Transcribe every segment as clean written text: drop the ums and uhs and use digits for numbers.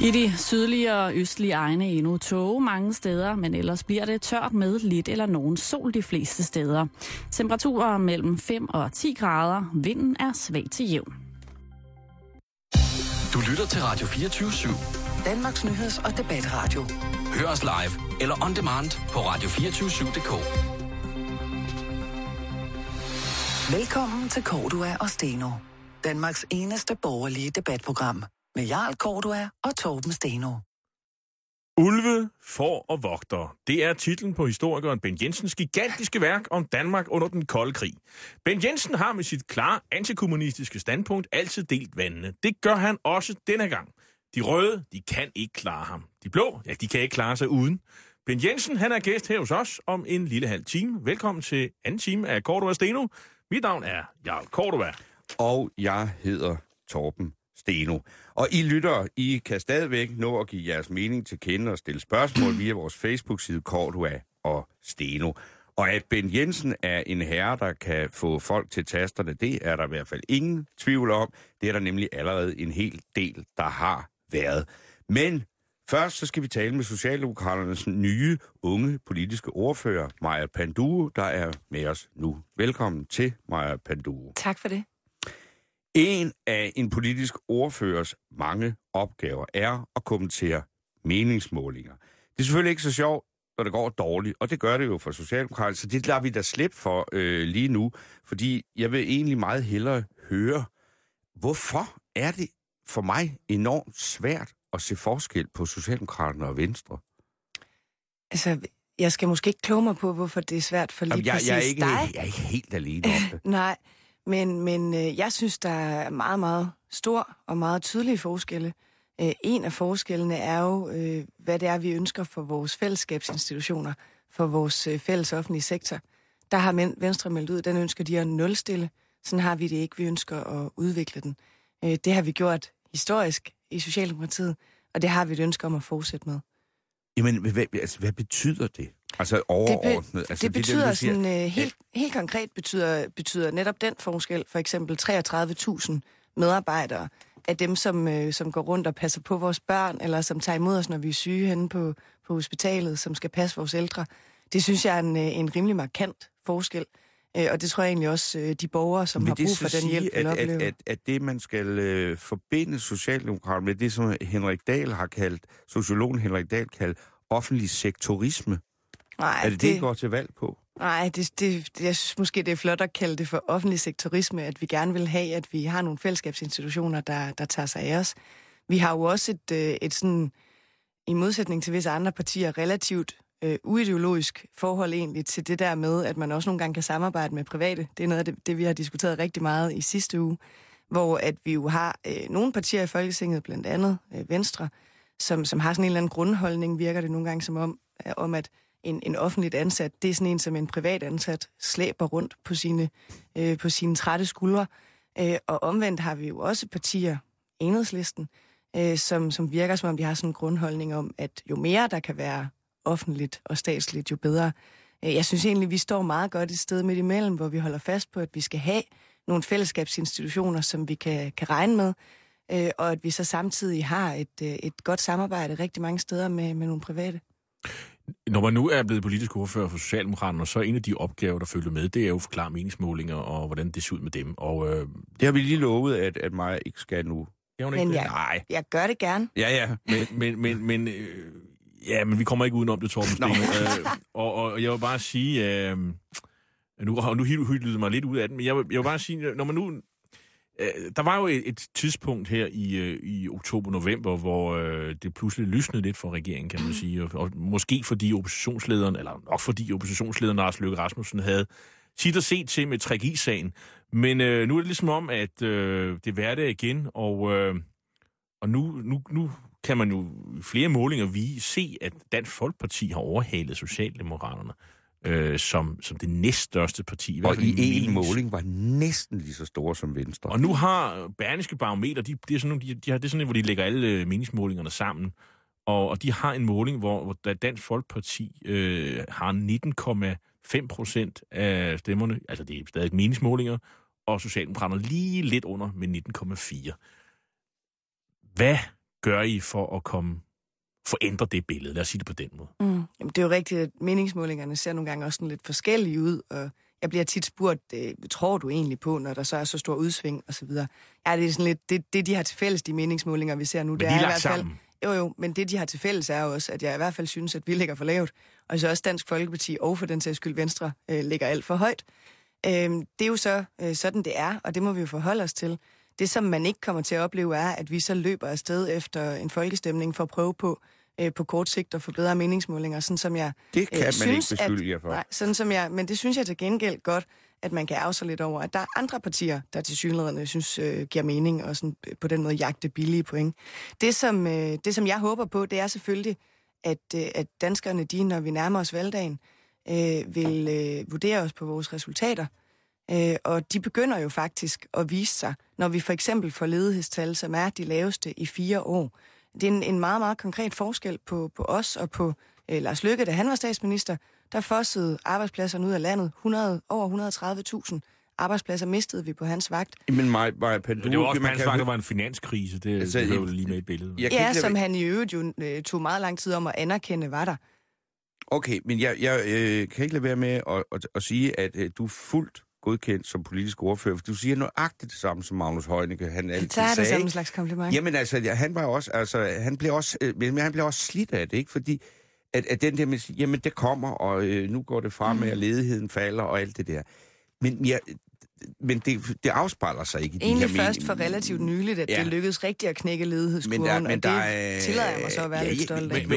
I de sydlige og østlige egne endnu tåge mange steder, men ellers bliver det tørt med lidt eller nogen sol de fleste steder. Temperaturer mellem 5 og 10 grader. Vinden er svag til jævn. Du lytter til Radio 24/7. Danmarks nyheds- og debatradio. Hør os live eller on demand på radio247.dk. Velkommen til Cordua og Steno. Danmarks eneste borgerlige debatprogram. Med Jarl Cordua og Torben Steno. Ulve, får og vogter. Det er titlen på historikeren Ben Jensens gigantiske værk om Danmark under den kolde krig. Ben Jensen har med sit klare antikommunistiske standpunkt altid delt vandene. Det gør han også denne gang. De røde, de kan ikke klare ham. De blå, ja, de kan ikke klare sig uden. Ben Jensen, han er gæst her hos os om en lille halv time. Velkommen til anden time af Cordua og Steno. Mit navn er Jarl Cordua. Og jeg hedder Torben Steno. Og I lytter, I kan stadigvæk nå at give jeres mening til kende og stille spørgsmål via vores Facebook-side Cordua og Steno. Og at Ben Jensen er en herre, der kan få folk til tasterne, det er der i hvert fald ingen tvivl om. Det er der nemlig allerede en hel del, der har været. Men først så skal vi tale med Socialdemokraternes nye, unge politiske ordfører, Maja Panduro, der er med os nu. Velkommen til, Maja Panduro. Tak for det. En af en politisk ordførers mange opgaver er at kommentere meningsmålinger. Det er selvfølgelig ikke så sjovt, når det går dårligt, og det gør det jo for Socialdemokraterne, så det lader vi da slippe for lige nu, fordi jeg vil egentlig meget hellere høre, hvorfor er det for mig enormt svært at se forskel på Socialdemokraterne og Venstre? Altså, jeg skal måske ikke kloge mig på, hvorfor det er svært for lige præcis dig. Jeg er ikke helt alene om det. Nej, men jeg synes, der er meget, meget stor og meget tydelige forskelle. En af forskellene er jo, hvad det er, vi ønsker for vores fællesskabsinstitutioner, for vores fælles offentlige sektor. Der har Venstre meldt ud, den ønsker de at nulstille. Sådan har vi det ikke. Vi ønsker at udvikle den. Det har vi gjort historisk i Socialdemokratiet, og det har vi et ønske om at fortsætte med. Jamen, hvad betyder det? Altså overordnet? Det betyder sådan, helt konkret betyder netop den forskel, for eksempel 33.000 medarbejdere af dem, som går rundt og passer på vores børn, eller som tager imod os, når vi er syge henne på hospitalet, som skal passe vores ældre. Det synes jeg er en rimelig markant forskel. Og det tror jeg egentlig også, de borgere, som har brug for den hjælp, vil opleve. At det, man skal forbinde Socialdemokraterne med, det som sociologen Henrik Dahl kaldt offentlig sektorisme. Nej, er det går til valg på? Nej, jeg synes måske, det er flot at kalde det for offentlig sektorisme, at vi gerne vil have, at vi har nogle fællesskabsinstitutioner, der tager sig af os. Vi har jo også et sådan, i modsætning til visse andre partier, relativt uideologisk forhold egentlig til det der med, at man også nogle gange kan samarbejde med private. Det er noget af det vi har diskuteret rigtig meget i sidste uge, hvor at vi jo har nogle partier i Folketinget, blandt andet Venstre, som har sådan en eller anden grundholdning, virker det nogle gange som om at en offentligt ansat, det er sådan en, som en privat ansat slæber rundt på sine trætte skuldre. Og omvendt har vi jo også partier, Enhedslisten, som virker som om de har sådan en grundholdning om, at jo mere der kan være offentligt og statsligt, jo bedre. Jeg synes egentlig, vi står meget godt et sted midt imellem, hvor vi holder fast på, at vi skal have nogle fællesskabsinstitutioner, som vi kan regne med, og at vi så samtidig har et godt samarbejde rigtig mange steder med nogle private. Når man nu er blevet politisk ordfører for Socialdemokraterne, så er en af de opgaver, der følger med, det er jo at forklare meningsmålinger og hvordan det ser ud med dem. Og det har vi lige lovet, at Maja ikke skal nu. Men jeg gør det gerne. Ja. Men vi kommer ikke udenom det, Torben Steno. Og jeg vil bare sige, nu hyldede mig lidt ud af den, men jeg vil bare sige, når man nu... Der var jo et tidspunkt her i oktober-november, hvor det pludselig lysnede lidt for regeringen, kan man sige. Og måske fordi oppositionslederen, Lars Løkke Rasmussen havde sit at se til med Tragi-sagen. Men nu er det ligesom om, at det er hverdag igen, og nu kan man jo i flere målinger se, at Dansk Folkeparti har overhalet Socialdemokraterne som det næststørste parti. Og i en måling var næsten lige så store som Venstre. Og nu har Berlingske Barometer, det er sådan, hvor de lægger alle meningsmålingerne sammen, og de har en måling, hvor Dansk Folkeparti har 19,5% af stemmerne, altså det er stadig meningsmålinger, og Socialdemokraterne lige lidt under med 19,4%. Hvad gør I for at forændre det billede? Lad os sige det på den måde. Jamen, det er jo rigtigt, at meningsmålingerne ser nogle gange også sådan lidt forskellige ud, og jeg bliver tit spurgt, tror du egentlig på, når der så er så stor udsving og så videre. Ja, det er sådan lidt, det de har til fælles, de meningsmålinger, vi ser nu, Men det de er i lagt hvert fald... sammen. Jo, men det, de har til fælles, er jo også, at jeg i hvert fald synes, at vi ligger for lavt, og så også Dansk Folkeparti og for den sags skyld Venstre ligger alt for højt. Det er jo så sådan, det er, og det må vi jo forholde os til. Det, som man ikke kommer til at opleve, er, at vi så løber afsted efter en folkestemning for at prøve på kort sigt at få bedre meningsmålinger, sådan som jeg Det kan man synes, ikke beskylde jer for. Nej, sådan som men det synes jeg til gengæld godt, at man kan ærge sig lidt over, at der er andre partier, der til synligheden synes giver mening, og sådan, på den måde jagte billige point. Det, som jeg håber på, det er selvfølgelig, at danskerne, når vi nærmer os valgdagen, vil vurdere os på vores resultater. Og de begynder jo faktisk at vise sig, når vi for eksempel får ledighedstal, som er de laveste i 4 år. Det er en meget, meget konkret forskel på os og på Lars Løkke, da han var statsminister. Der fossede arbejdspladserne ud af landet. Over 130.000 arbejdspladser mistede vi på hans vagt. Men det var også hans vagt, der var en finanskrise. Det er jo lige med et billede. Ja, som han i øvrigt jo tog meget lang tid om at anerkende, var der. Okay, men jeg kan ikke lade være med at sige, at du er fuldt godkendt som politisk ordfører, for du siger nøjagtigt det samme som Magnus Heunicke. Han altid tager det som en slags kompliment. Jamen altså, han blev også slidt af det, ikke? Fordi at den der med, jamen det kommer, og nu går det frem med, at ledigheden falder og alt det der. Men det afspejler sig ikke i egentlig de her først for relativt nyligt, at det lykkedes rigtigt at knække ledighedskurven, og det tillader jeg mig så at være lidt stolt af.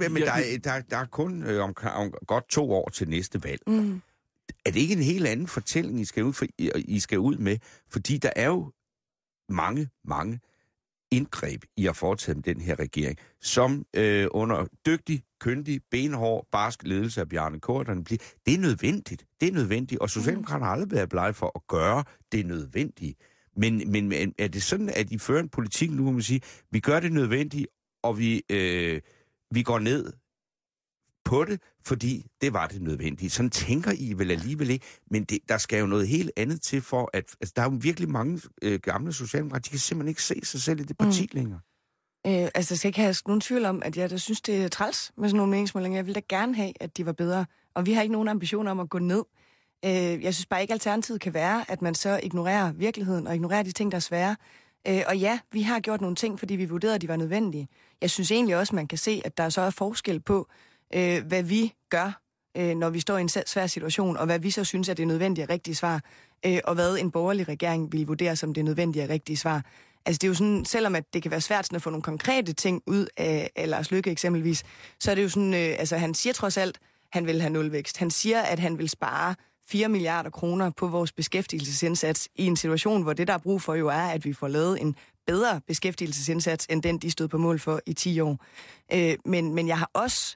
Der er kun om godt 2 år til næste valg. Er det ikke en helt anden fortælling, I skal ud med? Fordi der er jo mange indgreb, I har foretaget med den her regering, som under dygtig, kyndig, benhård, barsk ledelse af Bjarne Corydon bliver. Det er nødvendigt. Det er nødvendigt, og Socialdemokraterne har aldrig været blege for at gøre det nødvendige. Men er det sådan, at I fører en politik nu, hvor man siger, vi gør det nødvendigt, og vi går ned på det, fordi det var det nødvendige. Sådan tænker I vel alligevel ikke, men der skal jo noget helt andet til for, at der er jo virkelig mange gamle socialdemokrater, de kan simpelthen ikke se sig selv i det parti længere. Altså, så jeg kan have nogen tvivl om, at jeg da synes, det er træls med sådan nogle meningsmålinger. Jeg vil da gerne have, at de var bedre, og vi har ikke nogen ambitioner om at gå ned. Jeg synes bare ikke, alternativet kan være, at man så ignorerer virkeligheden og ignorerer de ting, der er svære. Og ja, vi har gjort nogle ting, fordi vi vurderede, at de var nødvendige. Jeg synes egentlig også, man kan se, at der så er forskel på, hvad vi gør, når vi står i en svær situation, og hvad vi så synes er det nødvendige og rigtige svar, og hvad en borgerlig regering vil vurdere som det nødvendige og rigtige svar. Altså det er jo sådan, selvom at det kan være svært sådan at få nogle konkrete ting ud af Lars Løkke eksempelvis, så er det jo sådan, altså han siger trods alt, han vil have nulvækst. Han siger, at han vil spare 4 milliarder kroner på vores beskæftigelsesindsats i en situation, hvor det, der er brug for jo er, at vi får lavet en bedre beskæftigelsesindsats, end den, de stod på mål for i 10 år. Men jeg har også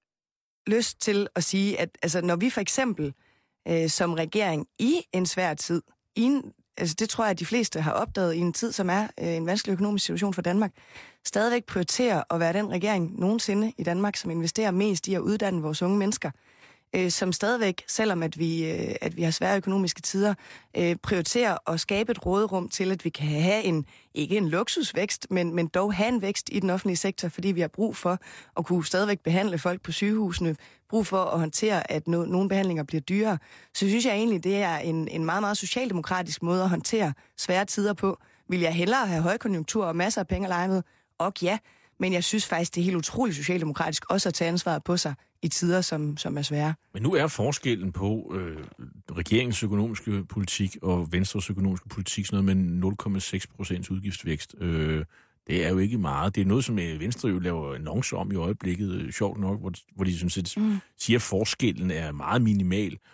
lyst til at sige, at altså, når vi for eksempel som regering i en svær tid, altså det tror jeg, at de fleste har opdaget i en tid, som er en vanskelig økonomisk situation for Danmark, stadigvæk prioriterer at være den regering nogensinde i Danmark, som investerer mest i at uddanne vores unge mennesker, som stadigvæk, selvom at vi har svære økonomiske tider, prioriterer at skabe et råderum til, at vi kan have ikke en luksusvækst, men dog have en vækst i den offentlige sektor, fordi vi har brug for at kunne stadigvæk behandle folk på sygehusene, brug for at håndtere, at nogle behandlinger bliver dyrere. Så synes jeg egentlig, det er en meget, meget socialdemokratisk måde at håndtere svære tider på. Vil jeg hellere have højkonjunktur og masser af penge at lege med? Og ja, men jeg synes faktisk, det er helt utroligt socialdemokratisk også at tage ansvaret på sig i tider, som er svære. Men nu er forskellen på regeringens økonomiske politik og Venstres økonomiske politik sådan noget med 0,6% udgiftsvækst. Det er jo ikke meget. Det er noget, som Venstre jo laver annoncer om i øjeblikket, sjovt nok, hvor de sådan set siger, at forskellen er meget minimal. De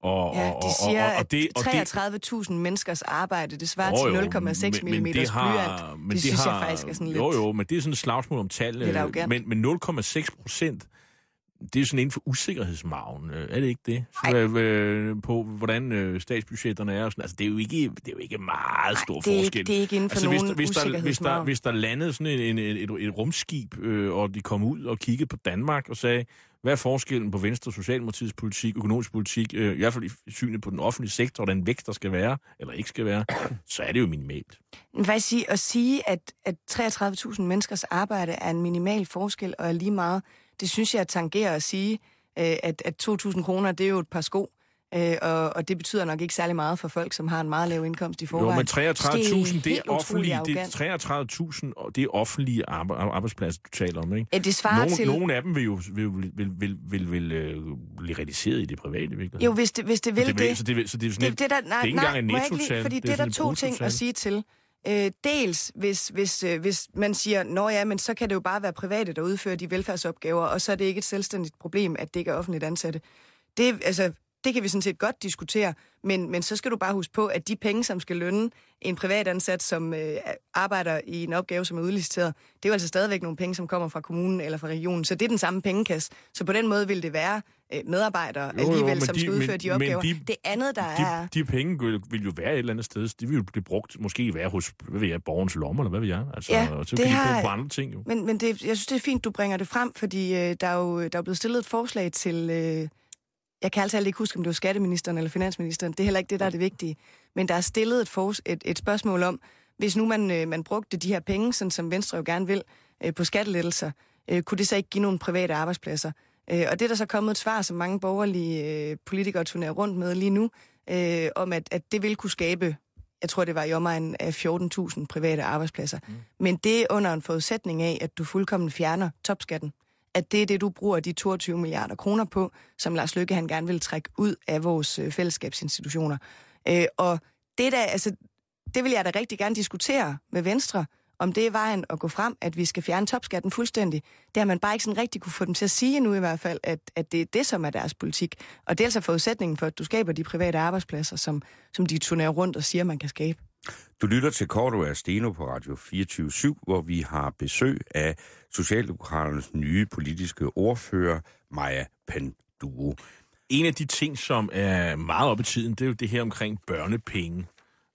siger, at 33.000 menneskers arbejde, det svarer til 0,6 mm blyant. Det synes jeg faktisk er sådan lidt... Jo, men det er sådan et slagsmål om tal. Men 0,6%, det er jo sådan inden for usikkerhedsmargen. Er det ikke det? På hvordan statsbudgetterne er. Og sådan. Altså, det er jo ikke meget stor forskel. Det er ikke inden for nogen usikkerhedsmargen. Hvis der landede sådan et rumskib, og de kom ud og kiggede på Danmark og sagde, Hvad er forskellen på Venstre og Socialdemokratiets politik, økonomisk politik, i hvert fald i synet på den offentlige sektor, og den vækst, der skal være, eller ikke skal være, så er det jo minimalt. At sige, at 33.000 menneskers arbejde er en minimal forskel og er lige meget, det synes jeg tangerer at sige, at 2.000 kroner, det er jo et par sko. Og det betyder nok ikke særlig meget for folk, som har en meget lav indkomst i forvejen. Jo, men 33.000, det er offentlige, det er 33.000, og det er offentlige arbejdspladser, du taler om, ikke? Ja, det svarer til... Nogle af dem vil blive realiseret i det private, virkelig. Jo, hvis det vil det. Så det er sådan det er ikke engang en nettotal. Fordi det er der to ting at sige til. Dels, hvis man siger, nå ja, men så kan det jo bare være private, der udfører de velfærdsopgaver, og så er det ikke et selvstændigt problem, at det ikke er offentligt ansatte. Det kan vi sådan set godt diskutere, men så skal du bare huske på, at de penge, som skal lønne en privatansat, som arbejder i en opgave, som er udliciteret, det er jo altså stadigvæk nogle penge, som kommer fra kommunen eller fra regionen. Så det er den samme pengekasse. Så på den måde vil det være medarbejdere alligevel, som skal udføre de opgaver. Det andet, der er... De penge vil jo være et eller andet sted. De vil jo blive brugt, måske være hos borgerens lommer, eller hvad ved jeg. Altså, ja, så kan de bruge på andre ting jo. Men jeg synes, det er fint, du bringer det frem, fordi der er blevet stillet et forslag til... Jeg kan altså ikke huske, om det var skatteministeren eller finansministeren. Det er heller ikke det, der er det vigtige. Men der er stillet et spørgsmål om, hvis nu man brugte de her penge, sådan som Venstre jo gerne vil, på skattelettelser, kunne det så ikke give nogle private arbejdspladser? Og det er der så kommet et svar, som mange borgerlige politikere turnerer rundt med lige nu, om at det vil kunne skabe, jeg tror det var i omegnen af 14.000 private arbejdspladser. Men det er under en forudsætning af, at du fuldkommen fjerner topskatten. At det er det, du bruger de 22 milliarder kroner på, som Lars Løkke han gerne vil trække ud af vores fællesskabsinstitutioner. Og det vil jeg da rigtig gerne diskutere med Venstre, om det er vejen at gå frem, at vi skal fjerne topskatten fuldstændig. Det har man bare ikke sådan rigtig kunne få dem til at sige nu i hvert fald, at det er det, som er deres politik. Og det er altså forudsætningen for, at du skaber de private arbejdspladser, som de turnerer rundt og siger, man kan skabe. Du lytter til Cordua og Steno på Radio 24/7, hvor vi har besøg af Socialdemokraternes nye politiske ordfører, Maja Panduro. En af de ting, som er meget op i tiden, det er jo det her omkring børnepenge.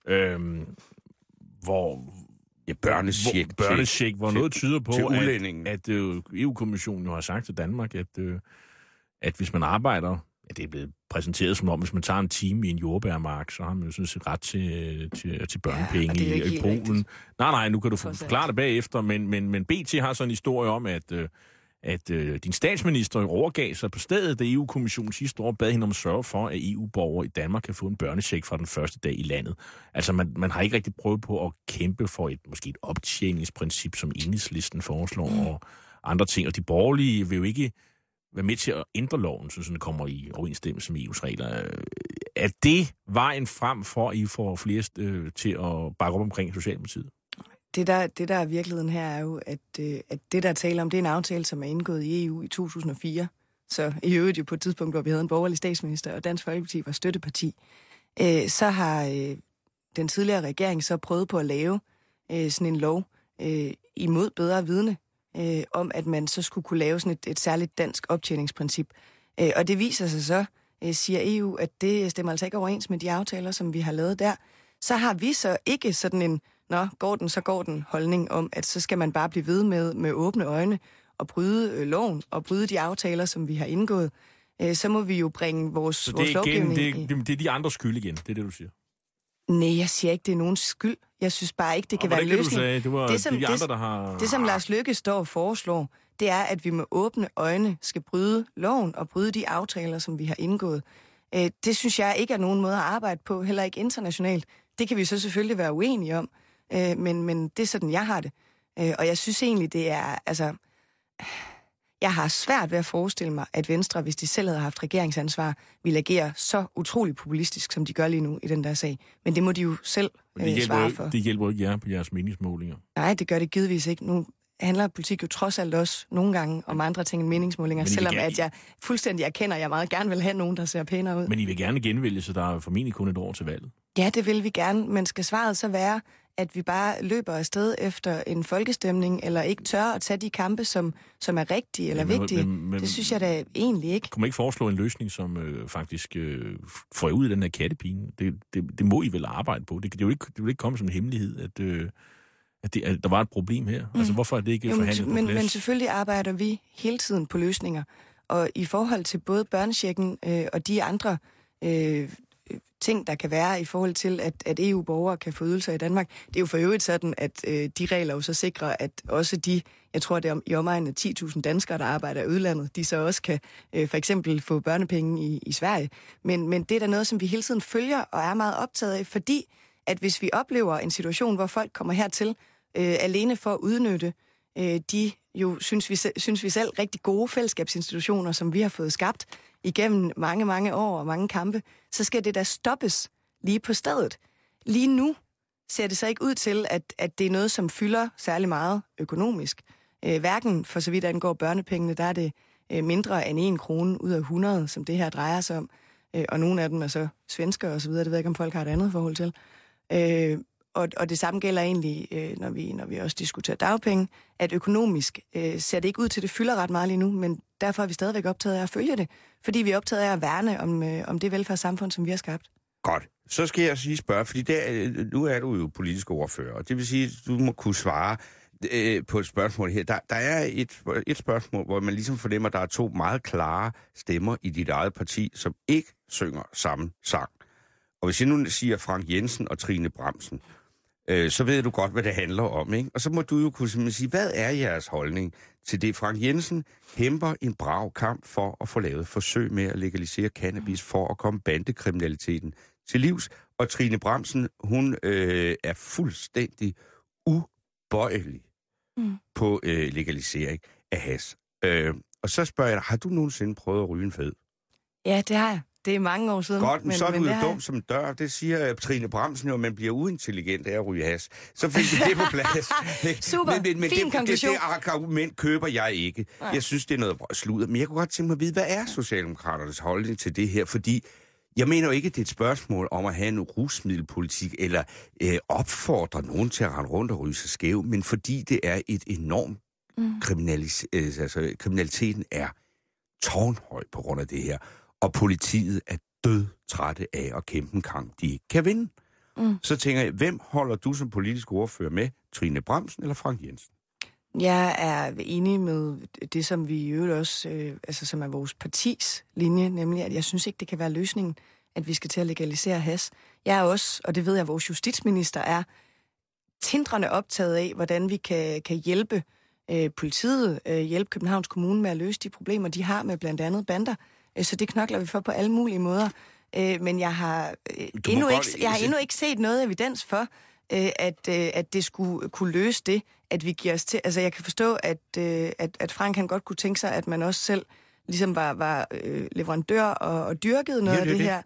Børnecheck, hvor noget tyder på, at EU-kommissionen jo har sagt til Danmark, at hvis man arbejder, det er blevet præsenteret som om, hvis man tager en time i en jordbærmark, så har man jo sådan set ret til børnepenge i Polen. Nej, nu kan du forklare det bagefter, men BT har sådan en historie om, at din statsminister overgav sig på stedet, da EU-kommissionen sidste år bad hende om at sørge for, at EU-borgere i Danmark kan få en børnecheck fra den første dag i landet. Altså, man har ikke rigtig prøvet på at kæmpe for måske et optjeningsprincip, som Enhedslisten foreslår, og andre ting. Og de borgerlige vil jo ikke være med til at ændre loven, så den kommer i overensstemmelse med EU's regler. Er det vejen frem for, at I får flest til at bakke op omkring Socialdemokratiet? Det der er virkeligheden her er jo, at det der taler om, det er en aftale, som er indgået i EU i 2004. Så i øvrigt jo på et tidspunkt, hvor vi havde en borgerlig statsminister, og Dansk Folkeparti var støtteparti, så har den tidligere regering så prøvet på at lave sådan en lov imod bedre vidne, om at man så skulle kunne lave sådan et særligt dansk optjeningsprincip. Og det viser sig så, siger EU, at det stemmer altså ikke overens med de aftaler, som vi har lavet der. Så har vi så ikke sådan en, går den holdning om, at så skal man bare blive ved med åbne øjne og bryde loven og bryde de aftaler, som vi har indgået. Så må vi jo bringe vores lovgivning... Det er de andres skyld igen, det er det, du siger? Nej, jeg siger ikke, det er nogens skyld. Jeg synes bare ikke, det kan være en løsning. Det, som Lars Løkke står og foreslår, det er, at vi med åbne øjne skal bryde loven og bryde de aftaler, som vi har indgået. Det synes jeg ikke er nogen måde at arbejde på, heller ikke internationalt. Det kan vi så selvfølgelig være uenige om, men det er sådan, jeg har det. Og jeg synes egentlig, det er... Altså, jeg har svært ved at forestille mig, at Venstre, hvis de selv havde haft regeringsansvar, ville agere så utroligt populistisk, som de gør lige nu i den der sag. Men det må de jo selv svare for. Det hjælper ikke jer på jeres meningsmålinger. Nej, det gør det givetvis ikke. Nu handler politik jo trods alt også nogle gange om andre ting end meningsmålinger, selvom at jeg fuldstændig erkender, at jeg meget gerne vil have nogen, der ser pænere ud. Men I vil gerne genvælge, så der er formentlig kun et år til valget. Ja, det vil vi gerne, men skal svaret så være, at vi bare løber afsted efter en folkestemning, eller ikke tør at tage de kampe, som er rigtige eller vigtige? Det synes jeg da egentlig ikke. Kunne man ikke foreslå en løsning, som faktisk får ud af den her kattepine? Det må I vel arbejde på. Det vil ikke komme som en hemmelighed, at der var et problem her. Altså, hvorfor er det ikke forhandlet på plads? Men selvfølgelig arbejder vi hele tiden på løsninger. Og i forhold til både børnechecken og de andre ting, der kan være i forhold til, at EU-borgere kan få ydelser i Danmark. Det er jo for øvrigt sådan, at de regler jo så sikrer, at også de, jeg tror det er i omegnen af 10.000 danskere, der arbejder i udlandet, de så også kan for eksempel få børnepenge i Sverige. Men det er da noget, som vi hele tiden følger og er meget optaget af, fordi at hvis vi oplever en situation, hvor folk kommer hertil alene for at udnytte de jo, synes vi selv, rigtig gode fællesskabsinstitutioner, som vi har fået skabt igennem mange, mange år og mange kampe, så skal det da stoppes lige på stedet. Lige nu ser det så ikke ud til, at det er noget, som fylder særlig meget økonomisk. Hverken for så vidt angår børnepengene, der er det mindre end 1 krone ud af 100, som det her drejer sig om. Og nogle af dem er så svensker og så videre. Det ved jeg ikke, om folk har et andet forhold til. Og det samme gælder egentlig, når vi også diskuterer dagpenge, at økonomisk ser det ikke ud til, det fylder ret meget lige nu, men derfor er vi stadigvæk optaget af at følge det, fordi vi er optaget af at værne om det velfærdssamfund, som vi har skabt. Godt. Så skal jeg sige spørge, fordi nu er du jo politisk ordfører, og det vil sige, at du må kunne svare på et spørgsmål her. Der er et spørgsmål, hvor man ligesom fornemmer, at der er 2 meget klare stemmer i dit eget parti, som ikke synger samme sang. Og hvis jeg nu siger Frank Jensen og Trine Bramsen, så ved du godt, hvad det handler om, ikke? Og så må du jo kunne sige, hvad er jeres holdning til det? Frank Jensen kæmper en brav kamp for at få lavet forsøg med at legalisere cannabis for at komme bandekriminaliteten til livs. Og Trine Bramsen, hun er fuldstændig ubøjelig på legalisering af hash. Og så spørger jeg dig, har du nogensinde prøvet at ryge en fed? Ja, det har jeg. Det er mange år siden. Godt, men så er du jo dum som dør. Det siger Trine Bramsen jo, at man bliver uintelligent af at ryge hash. Så fik vi det på plads. Super, men fin konklusion. Det argument køber jeg ikke. Nej. Jeg synes, det er noget sludder. Men jeg kunne godt tænke mig at vide, hvad er Socialdemokraternes holdning til det her? Fordi jeg mener jo ikke, at det er et spørgsmål om at have en rusmiddelpolitik, eller opfordre nogen til at rende rundt og ryge sig skæv, men fordi det er et enormt kriminaliteten er tårnhøj på grund af det her. Og politiet er dødtrætte af at kæmpe en kamp, de ikke kan vinde. Så tænker jeg, hvem holder du som politisk ordfører med? Trine Bramsen eller Frank Jensen? Jeg er enig med det, som vi i øvrigt også, som er vores partis linje, nemlig at jeg synes ikke, det kan være løsningen, at vi skal til at legalisere hash. Jeg er også, og det ved jeg, vores justitsminister er, tindrende optaget af, hvordan vi kan hjælpe politiet, hjælpe Københavns Kommune med at løse de problemer, de har med blandt andet bander. Så det knokler vi for på alle mulige måder. Men jeg har endnu ikke set noget evidens for, at det skulle kunne løse det, at vi giver os til. Altså jeg kan forstå, at Frank han godt kunne tænke sig, at man også selv ligesom var leverandør og dyrkede noget af det her.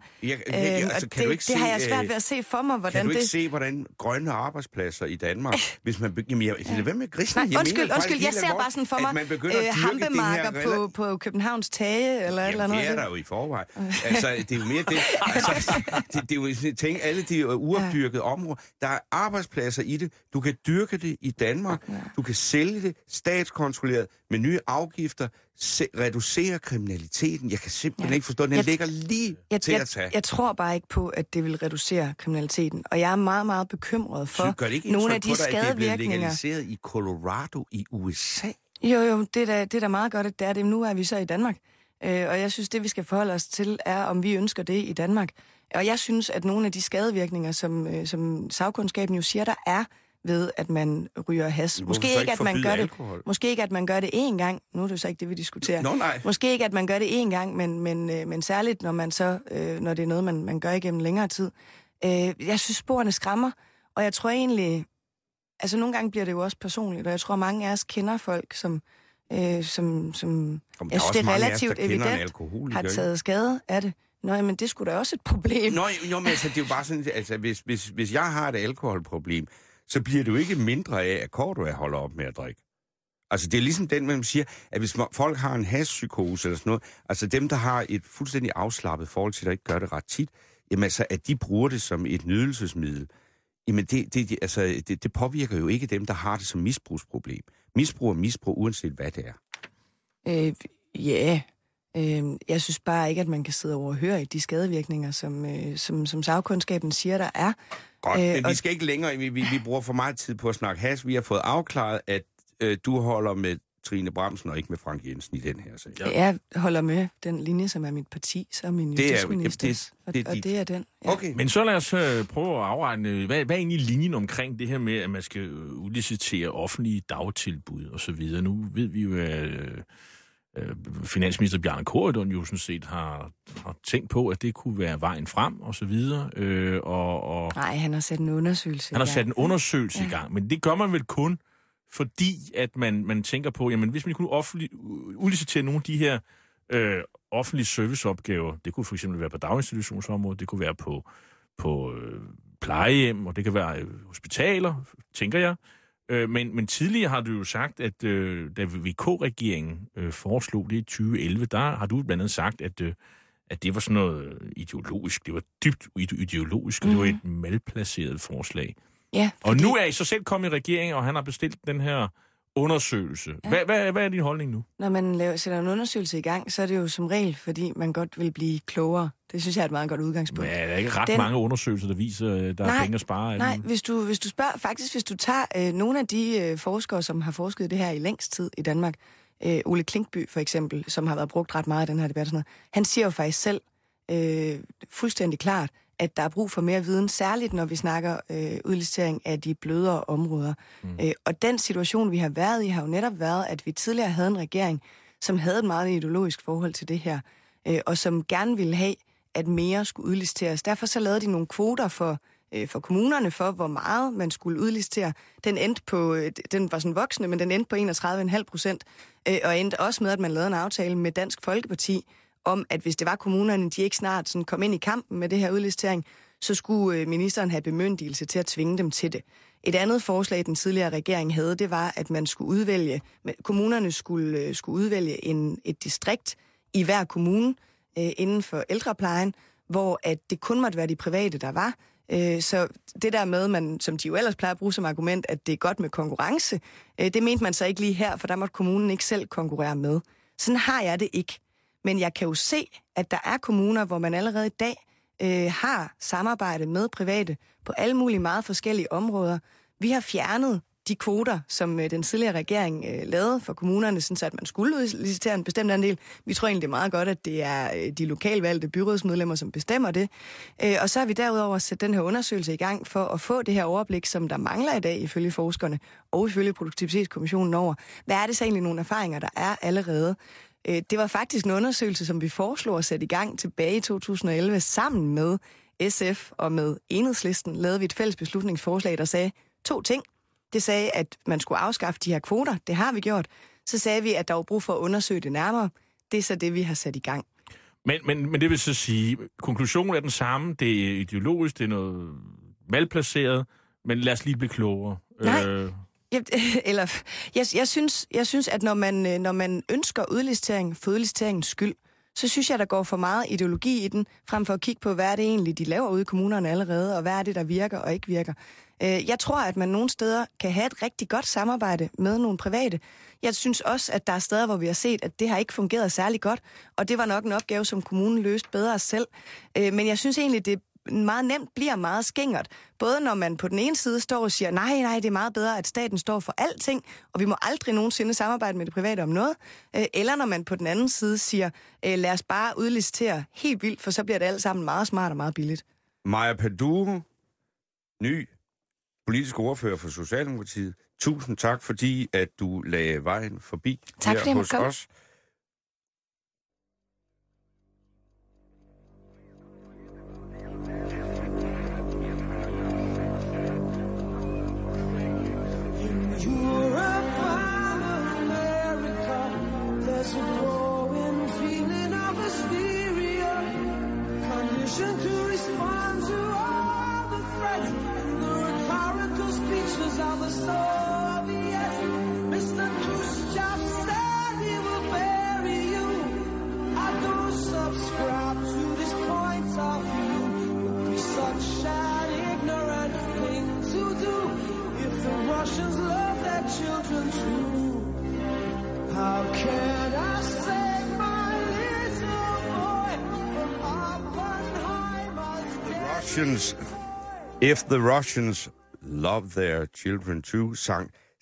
Det har jeg svært ved at se for mig, hvordan det... Kan du ikke se, hvordan grønne arbejdspladser i Danmark, hvis man... Hvad med grisen? Nej, undskyld, jeg ser bare sådan for mig hampemarker på Københavns tage, eller et eller andet. Det er der jo i forvejen. Altså, det er jo mere det. Altså, det er jo ting, alle de uopdyrkede områder. Der er arbejdspladser i det. Du kan dyrke det i Danmark. Du kan sælge det statskontrolleret med nye afgifter, reducere kriminaliteten. Jeg kan simpelthen ikke forstå, den ligger lige til at tage. Jeg tror bare ikke på, at det vil reducere kriminaliteten. Og jeg er meget, meget bekymret for nogle af de skadevirkninger. Det er legaliseret i Colorado i USA? Jo, det er da meget godt, at det er det. Nu er vi så i Danmark. Og jeg synes, det vi skal forholde os til, er, om vi ønsker det i Danmark. Og jeg synes, at nogle af de skadevirkninger, som sagkundskaben jo siger, der er ved, at man ryger hash. Måske ikke, at man gør det én gang. Nu er det jo så ikke det, vi diskuterer. Måske ikke, at man gør det én gang, men særligt, når man så, når det er noget, man gør igennem længere tid. Jeg synes, sporene skræmmer, og jeg tror egentlig, altså nogle gange bliver det jo også personligt, og jeg tror, mange af os kender folk, som jeg synes, det er relativt evident, har taget skade af det. Nå, men det skulle da også et problem. Men altså, det er jo bare sådan, altså, hvis jeg har et alkoholproblem, så bliver det jo ikke mindre af, at Cordua holder op med at drikke. Altså, det er ligesom den, man siger, at hvis folk har en hashpsykose eller sådan noget, altså dem, der har et fuldstændig afslappet forhold til, der ikke gør det ret tit, jamen altså, at de bruger det som et nydelsesmiddel, jamen det påvirker jo ikke dem, der har det som misbrugsproblem. Misbrug, uanset hvad det er. Jeg synes bare ikke, at man kan sidde og overhøre i de skadevirkninger, som sagkundskaben siger, der er. Godt, men vi skal ikke længere. Vi bruger for meget tid på at snakke hash. Vi har fået afklaret, at du holder med Trine Bramsen og ikke med Frank Jensen i den her sag. Ja. Jeg holder med den linje, som er mit parti, så er min justitsminister. Og det er den. Ja. Okay. Men så lad os prøve at afregne, hvad er egentlig linjen omkring det her med, at man skal udlicitere offentlige dagtilbud og så videre. Nu ved vi jo, at finansminister Bjarne Corydon jo sådan set har tænkt på, at det kunne være vejen frem og så videre. Nej, han har sat en undersøgelse Han har sat en undersøgelse i gang, men det gør man vel kun, fordi at man tænker på, jamen hvis man kunne udlicitere nogle af de her offentlige serviceopgaver, det kunne for eksempel være på daginstitutionsområdet, det kunne være på plejehjem, og det kan være hospitaler, tænker jeg. Men tidligere har du jo sagt, at da VK-regeringen foreslog det i 2011, der har du blandt andet sagt, at det var sådan noget ideologisk. Det var dybt ideologisk, og det var et malplaceret forslag. Ja, fordi... Og nu er I så selv kommet i regeringen, og han har bestilt den her undersøgelse. Ja. Hvad er din holdning nu? Når man sætter en undersøgelse i gang, så er det jo som regel, fordi man godt vil blive klogere. Det synes jeg er et meget godt udgangspunkt. Men er der ikke ret mange undersøgelser, der viser, at der er penge at spare? Nej, hvis du spørger, faktisk hvis du tager nogle af de forskere, som har forsket det her i længst tid i Danmark, Ole Klinkby for eksempel, som har været brugt ret meget i den her debat, han siger jo faktisk selv fuldstændig klart, at der er brug for mere viden, særligt når vi snakker udlicitering af de blødere områder. Og den situation, vi har været i, har jo netop været, at vi tidligere havde en regering, som havde et meget ideologisk forhold til det her, og som gerne ville have, at mere skulle udliciteres. Derfor så lavede de nogle kvoter for kommunerne for, hvor meget man skulle udlicitere. Den var sådan voksende, men den endte på 31,5%, og endte også med, at man lavede en aftale med Dansk Folkeparti, om, at hvis det var kommunerne, de ikke snart sådan kom ind i kampen med det her udlicitering, så skulle ministeren have bemyndigelse til at tvinge dem til det. Et andet forslag, den tidligere regering havde, det var, at man skulle kommunerne skulle udvælge et distrikt i hver kommune inden for ældreplejen, hvor at det kun måtte være de private, der var. Så det der med, man, som de jo ellers plejer at bruge som argument, at det er godt med konkurrence, det mente man så ikke lige her, for der måtte kommunen ikke selv konkurrere med. Sådan har jeg det ikke. Men jeg kan jo se, at der er kommuner, hvor man allerede i dag har samarbejde med private på alle mulige meget forskellige områder. Vi har fjernet de kvoter, som den tidligere regering lavede for kommunerne, sådan at man skulle udlicitere en bestemt andel. Vi tror egentlig, det er meget godt, at det er de lokalvalgte byrådsmedlemmer, som bestemmer det. Og så har vi derudover sat den her undersøgelse i gang for at få det her overblik, som der mangler i dag ifølge forskerne og ifølge Produktivitetskommissionen over. Hvad er det så egentlig nogle erfaringer, der er allerede? Det var faktisk en undersøgelse, som vi foreslog at sætte i gang tilbage i 2011 sammen med SF og med Enhedslisten. Lavede vi et fælles beslutningsforslag, der sagde 2 ting. Det sagde, at man skulle afskaffe de her kvoter. Det har vi gjort. Så sagde vi, at der var brug for at undersøge det nærmere. Det er så det, vi har sat i gang. Men det vil så sige, konklusionen er den samme. Det er ideologisk, det er noget malplaceret, men lad os lige blive klogere. Nej. Jeg synes, at når man ønsker udlicitering for udliciteringens skyld, så synes jeg, der går for meget ideologi i den, frem for at kigge på, hvad er det egentlig, de laver ude i kommunerne allerede, og hvad er det, der virker og ikke virker. Jeg tror, at man nogle steder kan have et rigtig godt samarbejde med nogle private. Jeg synes også, at der er steder, hvor vi har set, at det har ikke fungeret særlig godt, og det var nok en opgave, som kommunen løste bedre selv. Men jeg synes egentlig, det meget nemt bliver meget skingert. Både når man på den ene side står og siger, nej, det er meget bedre, at staten står for alting, og vi må aldrig nogensinde samarbejde med det private om noget. Eller når man på den anden side siger, lad os bare udlicitere helt vildt, for så bliver det alt sammen meget smart og meget billigt. Maja Panduro, ny politisk ordfører for Socialdemokratiet. Tusind tak, fordi at du lagde vejen forbi tak, her hos os. Russians love their children too. How can I save my little boy from Oppenheimer's death? If the Russians love their children too, sang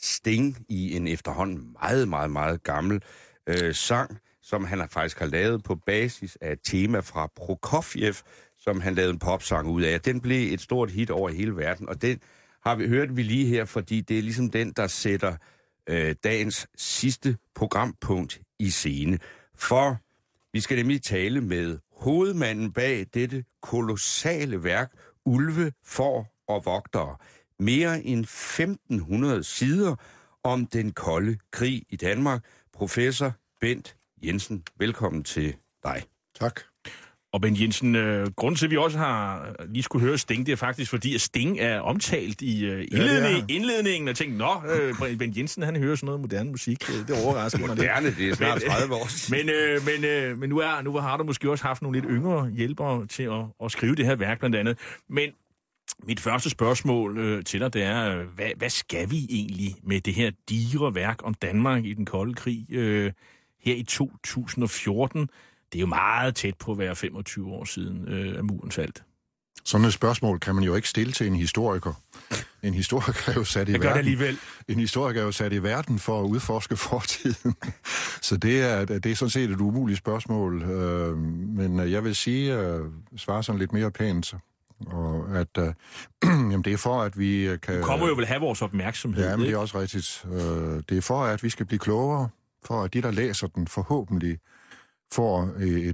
Sting i en efterhånden meget, meget, meget gammel sang, som han faktisk har lavet på basis af et tema fra Prokofjev, som han lavede en popsang ud af. Den blev et stort hit over hele verden, og den hørt vi lige her, fordi det er ligesom den, der sætter dagens sidste programpunkt i scene. For vi skal nemlig tale med hovedmanden bag dette kolossale værk, Ulve, Får og Vogtere. Mere end 1500 sider om den kolde krig i Danmark. Professor Bent Jensen, velkommen til dig. Tak. Og Bent Jensen, grunden til, at vi også har lige skulle høre Sting, det er faktisk fordi, at Sting er omtalt i indledningen, og tænkte, Bent Jensen, han hører sådan noget moderne musik. Det overrasker mig. Moderne, det er snart 30 år siden. Men nu har du måske også haft nogle lidt yngre hjælpere til at skrive det her værk, blandt andet. Men mit første spørgsmål til dig, det er, hvad skal vi egentlig med det her digre værk om Danmark i den kolde krig her i 2014? Det er jo meget tæt på at være 25 år siden, at muren faldt. Sådan et spørgsmål kan man jo ikke stille til en historiker. En historiker er jo sat i verden. En historiker er jo sat i verden for at udforske fortiden. Så det er sådan set et umuligt spørgsmål. Men jeg vil svare sådan lidt mere pænt. Og at jamen det er for, at vi kan... Du kommer jo vel have vores opmærksomhed. Ja, men det er også rigtigt. Det er for, at vi skal blive klogere. For at de, der læser den, forhåbentlig får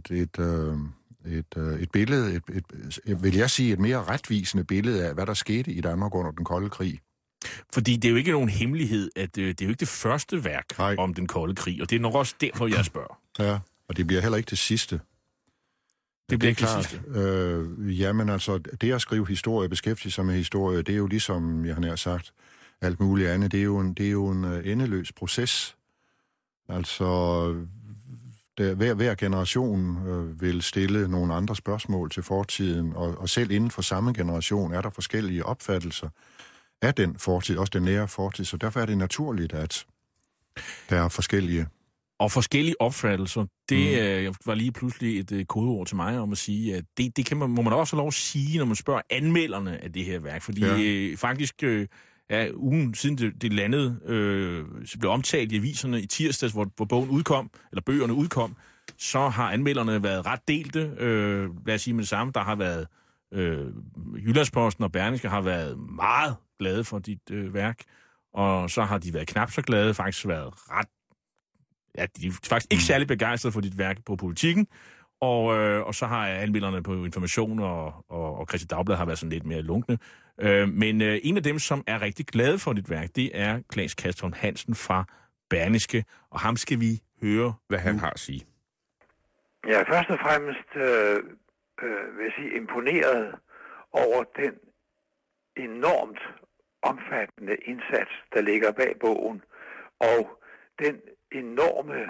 et billede, vil jeg sige, et mere retvisende billede af, hvad der skete i Danmark under den kolde krig. Fordi det er jo ikke nogen hemmelighed, at det er jo ikke det første værk om den kolde krig, og det er nok også derfor, jeg spørger. Ja, og det bliver heller ikke det sidste. Det bliver ikke det sidste. Jamen altså, det at skrive historie, beskæftige sig med historie, det er jo ligesom, jeg har nær sagt, alt muligt andet. Det er jo en endeløs proces. Altså... Hver generation vil stille nogle andre spørgsmål til fortiden, og selv inden for samme generation er der forskellige opfattelser af den fortid, også den nære fortid, så derfor er det naturligt, at der er forskellige. Og forskellige opfattelser, det var lige pludselig et kodeord til mig om at sige, at det må man også have lov at sige, når man spørger anmelderne af det her værk, fordi faktisk... ugen siden det landede, blev omtalt i aviserne i tirsdags, hvor bogen udkom, eller bøgerne udkom, så har anmelderne været ret delte. Lad os sige med det samme, der har været Jyllandsposten og Berlingske har været meget glade for dit værk, og så har de været knap så glade, faktisk været ret... Ja, de er faktisk ikke særlig begejstrede for dit værk på Politikken, og så har anmelderne på Information og Kristi Dagblad har været sådan lidt mere lunkne. Men en af dem, som er rigtig glade for dit værk, det er Claes Castholm Hansen fra Berlingske, og ham skal vi høre, hvad han har at sige. Jeg er først og fremmest vil jeg sige, imponeret over den enormt omfattende indsats, der ligger bag bogen, og den enorme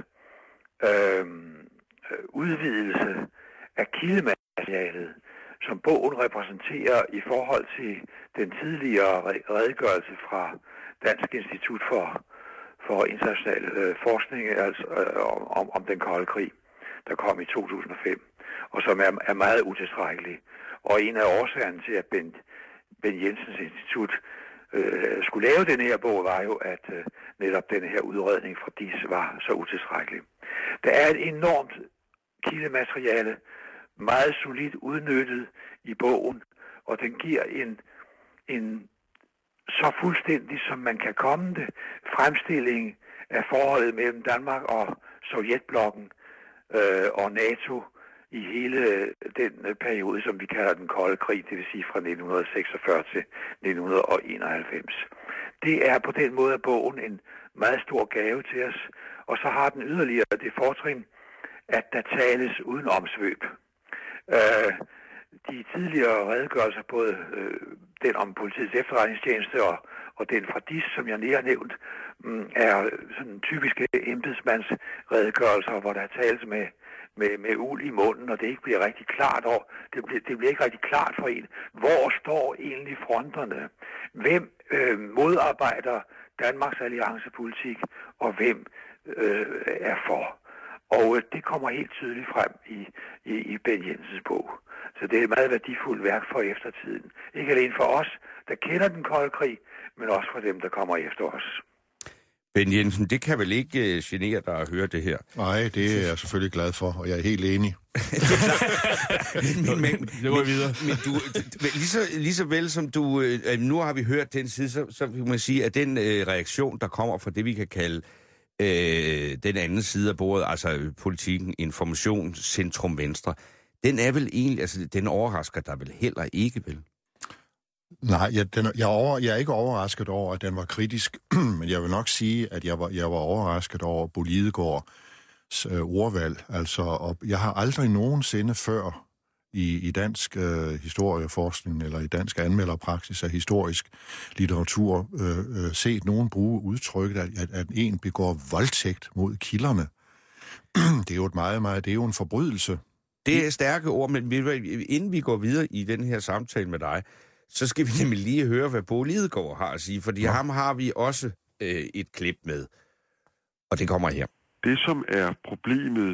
udvidelse af kildematerialet, som bogen repræsenterer i forhold til den tidligere redegørelse fra Dansk Institut for International Forskning, altså om den kolde krig, der kom i 2005, og som er meget utilstrækkelig. Og en af årsagerne til, at Bent Jensens Institut skulle lave den her bog, var jo, at netop den her udredning fra DIS var så utilstrækkelig. Der er et enormt kildemateriale, meget solidt udnyttet i bogen, og den giver en så fuldstændig, som man kan komme det, fremstilling af forholdet mellem Danmark og Sovjetblokken og NATO i hele den periode, som vi kalder den kolde krig, det vil sige fra 1946 til 1991. Det er på den måde af bogen en meget stor gave til os, og så har den yderligere det fortrin, at der tales uden omsvøb. De tidligere redegørelser, både den om politiets efterretningstjeneste og den fra DIS, som jeg lige har nævnt, er sådan typiske embedsmandsredegørelser, hvor der tales med uld i munden, og det ikke bliver rigtig klart over. Det bliver ikke rigtig klart for en, hvor står egentlig fronterne? Hvem modarbejder Danmarks alliancepolitik, og hvem er for? Og det kommer helt tydeligt frem i Bent Jensens bog. Så det er et meget værdifuldt værk for eftertiden. Ikke alene for os, der kender den kolde krig, men også for dem, der kommer efter os. Ben Jensen, det kan vel ikke genere dig at høre det her? Nej, det er jeg selvfølgelig glad for, og jeg er helt enig. men Det går videre. Men du, lige så vel som du... nu har vi hørt den side, så vil man sige, at den reaktion, der kommer fra det, vi kan kalde den anden side af bordet, altså politikken, information, centrum venstre, den er vel egentlig... Altså, den overrasker dig vel heller ikke, vel? Nej, jeg er ikke overrasket over, at den var kritisk, men jeg vil nok sige, at jeg var overrasket over Bo Lidegaards ordvalg. Altså, og jeg har aldrig nogensinde før i dansk historieforskning eller i dansk anmelderpraksis af historisk litteratur set nogen bruge udtrykket, at en begår voldtægt mod kilderne. Det er jo det er jo en forbrydelse. Det er stærke ord, men inden vi går videre i den her samtale med dig, så skal vi nemlig lige høre, hvad Bo Lidegaard har at sige, fordi ham har vi også et klip med. Og det kommer her. Det, som er problemet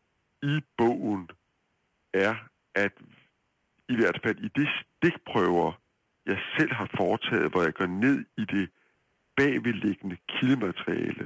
i bogen, er, at i hvert fald i de stikprøver, jeg selv har foretaget, hvor jeg går ned i det bagvedliggende kildemateriale,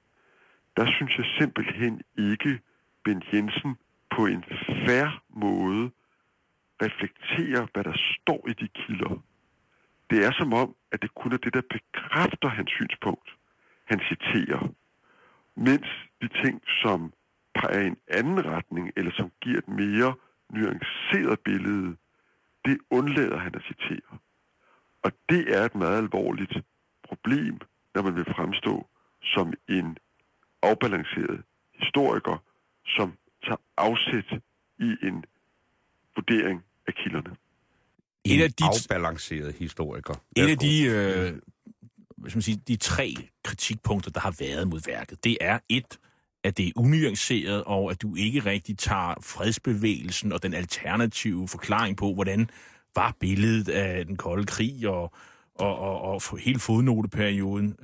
der synes jeg simpelthen ikke, Ben Jensen på en fair måde reflekterer, hvad der står i de kilder. Det er som om, at det kun er det, der bekræfter hans synspunkt, han citerer. Mens de ting, som peger i en anden retning, eller som giver et mere nuanceret billede, det undlader han at citere. Og det er et meget alvorligt problem, når man vil fremstå som en afbalanceret historiker, som tager afsæt i en vurdering af kilderne. En af de afbalanceret historiker. En af de, de 3 kritikpunkter, der har været mod værket, det er 1, at det er unuanceret, og at du ikke rigtig tager fredsbevægelsen og den alternative forklaring på, hvordan var billedet af den kolde krig og hele fodnoteperioden.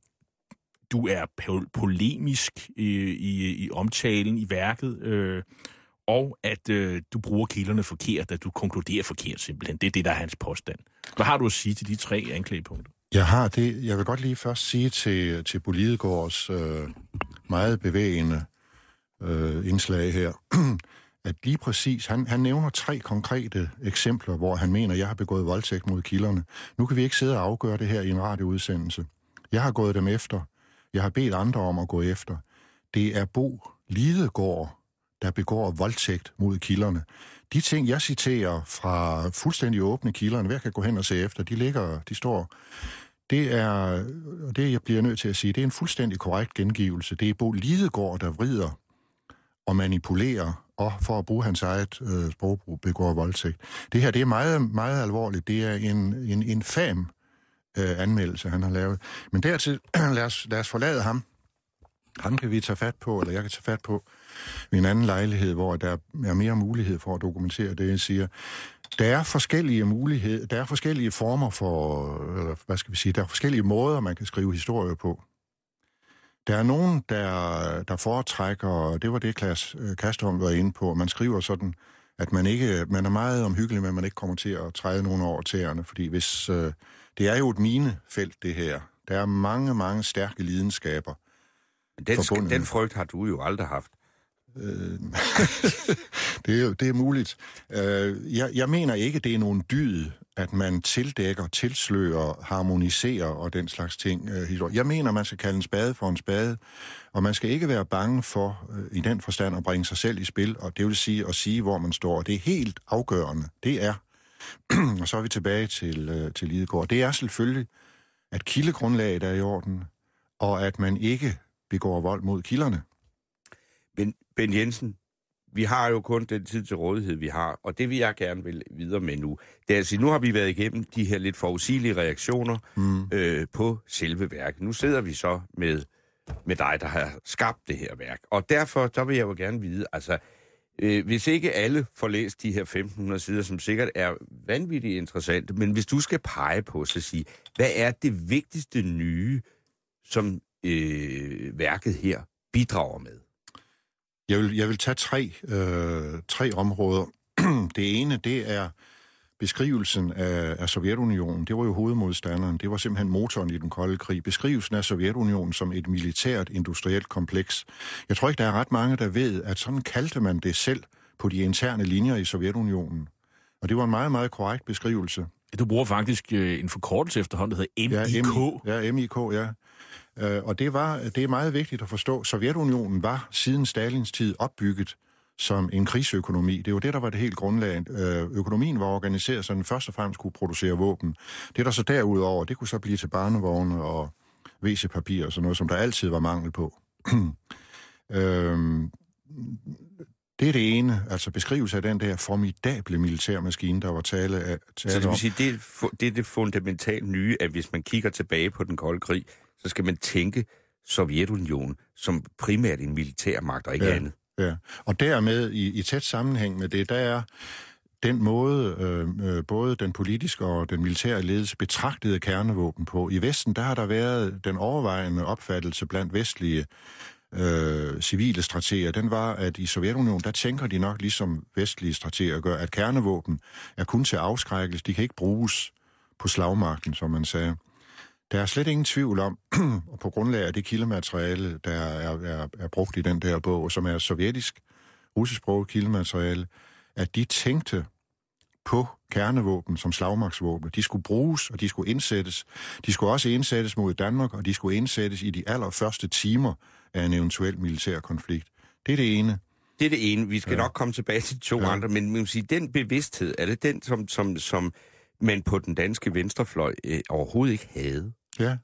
Du er polemisk i omtalen i værket, og at du bruger kilderne forkert, at du konkluderer forkert simpelthen. Det er det, der er hans påstand. Hvad har du at sige til de 3 anklagepunkter? Jeg vil godt lige først sige til Bo Lidegaards meget bevægende indslag her, at lige præcis, han nævner 3 konkrete eksempler, hvor han mener, at jeg har begået voldtægt mod kilderne. Nu kan vi ikke sidde og afgøre det her i en radioudsendelse. Jeg har gået dem efter. Jeg har bedt andre om at gå efter. Det er Bo Lidegaard, der begår voldtægt mod kilderne. De ting, jeg citerer fra fuldstændig åbne kilderne, hver kan gå hen og se efter, de står. Det jeg bliver nødt til at sige, det er en fuldstændig korrekt gengivelse. Det er Bo Lidegaard, der vrider og manipulerer, og for at bruge hans eget sprogbrug, begår voldtægt. Det her, det er meget, meget alvorligt. Det er en infam anmeldelse, han har lavet. Men dertil, lad os forlade ham. Ham kan vi tage fat på, eller jeg kan tage fat på ved en anden lejlighed, hvor der er mere mulighed for at dokumentere det, jeg siger. Der er forskellige muligheder, der er forskellige former for, eller hvad skal vi sige, der er forskellige måder, man kan skrive historier på. Der er nogen, der foretrækker, det var det, Claes Kastholm var inde på, man skriver sådan, at man er meget omhyggelig, men man ikke kommer til at træde nogen over tæerne, fordi hvis, det er jo et minefelt, det her. Der er mange, mange stærke lidenskaber. Den frygt har du jo aldrig haft. Det er muligt. Jeg mener ikke, det er nogen dyd, at man tildækker, tilslører, harmoniserer og den slags ting. Jeg mener, man skal kalde en spade for en spade, og man skal ikke være bange for, i den forstand, at bringe sig selv i spil, og det vil sige at sige, hvor man står. Det er helt afgørende. Det er. Og så er vi tilbage til Lidegaard. Det er selvfølgelig, at kildegrundlaget er i orden, og at man ikke begår vold mod kilderne. Ben Jensen, vi har jo kun den tid til rådighed, vi har, og det vil jeg gerne vil videre med nu. Det er altså, nu har vi været igennem de her lidt forudsigelige reaktioner på selve værket. Nu sidder vi så med dig, der har skabt det her værk, og derfor der vil jeg jo gerne vide, altså, hvis ikke alle får læst de her 1500 sider, som sikkert er vanvittigt interessante, men hvis du skal pege på, så sige, hvad er det vigtigste nye, som værket her bidrager med? Jeg vil tage tre områder. Det ene, det er beskrivelsen af Sovjetunionen, det var jo hovedmodstanderen, det var simpelthen motoren i den kolde krig. Beskrivelsen af Sovjetunionen som et militært, industrielt kompleks. Jeg tror ikke, der er ret mange, der ved, at sådan kaldte man det selv på de interne linjer i Sovjetunionen. Og det var en meget, meget korrekt beskrivelse. Du bruger faktisk en forkortelse efterhånden, der hedder MIK. MIK, ja. Og det er meget vigtigt at forstå. Sovjetunionen var siden Stalins tid opbygget som en krigsøkonomi. Det var det, der var det helt grundlag. Økonomien var organiseret, så den først og fremmest kunne producere våben. Det, der så derudover, det kunne så blive til barnevogne og WC-papir og sådan noget, som der altid var mangel på. Det er det ene, altså beskrivelse af den der formidable militærmaskine, der var tale om. Så det vil sige, det er det fundamentalt nye, at hvis man kigger tilbage på den kolde krig, så skal man tænke Sovjetunionen som primært en militærmagt og ikke andet. Ja, og dermed i tæt sammenhæng med det, der er den måde, både den politiske og den militære ledelse betragtede kernevåben på. I Vesten, der har der været den overvejende opfattelse blandt vestlige civile strateger, den var, at i Sovjetunionen, der tænker de nok, ligesom vestlige strateger gør, at kernevåben er kun til afskrækkelse. De kan ikke bruges på slagmarken, som man sagde. Der er slet ingen tvivl om, og på grundlag af det kildemateriale, der er brugt i den der bog, som er sovjetisk, russisksproget kildemateriale, at de tænkte på kernevåben som slagmarksvåben. De skulle bruges, og de skulle indsættes. De skulle også indsættes mod Danmark, og de skulle indsættes i de allerførste timer af en eventuel militær konflikt. Det er det ene. Det er det ene. Vi skal nok komme tilbage til de to andre, men man må sige, den bevidsthed, er det den, som man på den danske venstrefløj overhovedet ikke havde? Ja.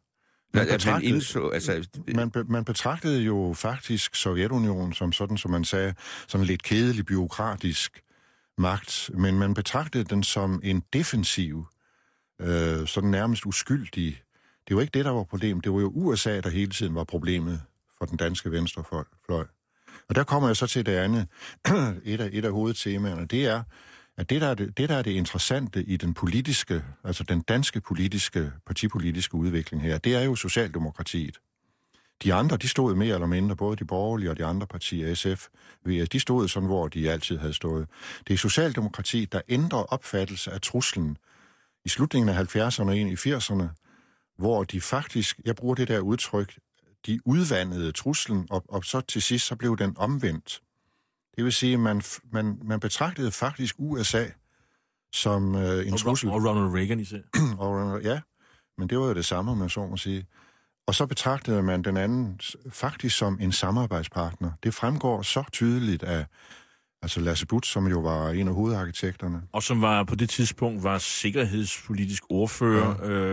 Man betragtede jo faktisk Sovjetunionen som sådan, som man sagde, sådan lidt kedelig, bureaukratisk magt, men man betragtede den som en defensiv, sådan nærmest uskyldig. Det var ikke det, der var problemet. Det var jo USA, der hele tiden var problemet for den danske venstrefløj. Og der kommer jeg så til det andet, et af hovedtemaerne, det er, at det der er det interessante i den politiske, altså den danske partipolitiske udvikling her, det er jo Socialdemokratiet. De andre, de stod mere eller mindre, både de borgerlige og de andre partier, SF, de stod sådan, hvor de altid havde stået. Det er Socialdemokratiet, der ændrer opfattelse af truslen i slutningen af 70'erne og ind i 80'erne, hvor de faktisk, jeg bruger det der udtryk, de udvandede truslen, og så til sidst, så blev den omvendt. Det vil sige, at man betragtede faktisk USA som en trussel. Og Ronald Reagan især. Ja, men det var jo det samme, om man så må sige. Og så betragtede man den anden faktisk som en samarbejdspartner. Det fremgår så tydeligt af Lasse Butt, som jo var en af hovedarkitekterne. Og som var på det tidspunkt var sikkerhedspolitisk ordfører,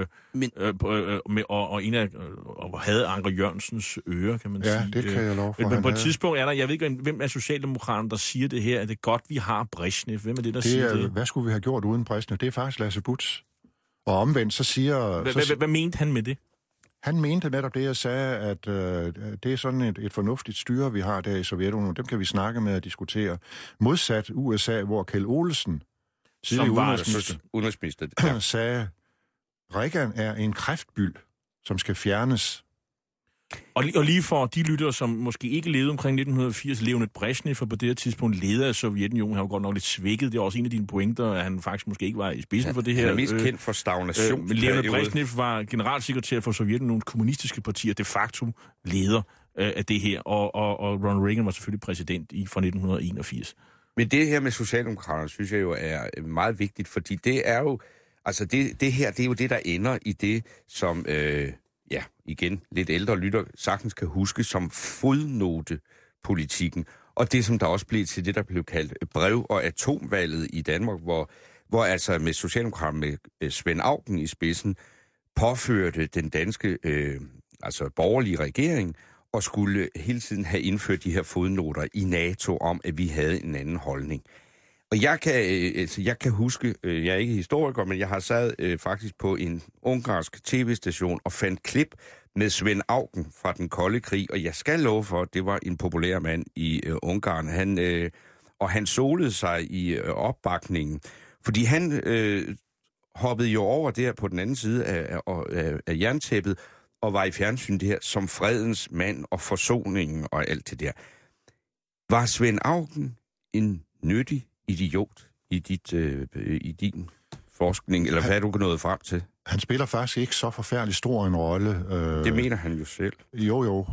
og en af og havde Anker Jørgensens øre, kan man sige. Ja, det kan jeg love for. Men på et tidspunkt er der, jeg ved ikke, hvem er Socialdemokraterne, der siger det her, at det er godt, vi har Brezhnev. Hvem er det, der siger det? Hvad skulle vi have gjort uden Brezhnev? Det er faktisk Lasse Butt. Og omvendt, så siger... Hvad mente han med det? Han mente netop det, jeg sagde, at det er sådan et fornuftigt styre, vi har der i Sovjetunionen. Dem kan vi snakke med og diskutere. Modsat USA, hvor Kjeld Olesen, som var udenrigsminister, sagde, Reagan er en kræftbyld, som skal fjernes. Og lige for de lyttere, som måske ikke levede omkring 1980, Leonid Brezhnev, for på det her tidspunkt leder af Sovjetunionen, han var godt nok lidt svækket. Det er også en af dine pointer, at han faktisk måske ikke var i spidsen for det her. Han er mest kendt for stagnation. Men Leonid Brezhnev var generalsekretær for Sovjetunionens kommunistiske partier, de facto leder af det her, og Ronald Reagan var selvfølgelig præsident fra 1981. Men det her med Socialdemokraterne, synes jeg jo er meget vigtigt, fordi det er jo, altså det her, det er jo det, der ender i det, som... igen, lidt ældre lytter sagtens kan huske som fodnotepolitikken. Og det, som der også blev til det, der blev kaldt brev- og atomvalget i Danmark, hvor altså med Socialdemokraterne med Svend Auken i spidsen, påførte den danske borgerlige regering og skulle hele tiden have indført de her fodnoter i NATO om, at vi havde en anden holdning. Og jeg kan huske, jeg er ikke historiker, men jeg har sad faktisk på en ungarsk tv-station og fandt klip med Svend Auken fra den kolde krig, og jeg skal love for, at det var en populær mand i Ungarn. Han solede sig i opbakningen, fordi han hoppede jo over der på den anden side af jerntæppet og var i fjernsyn det her som fredens mand og forsoningen og alt det der. Var Svend Auken en nyttig idiot i din forskning, eller hvad er du nået frem til? Han spiller faktisk ikke så forfærdelig stor en rolle. Det mener han jo selv. Jo.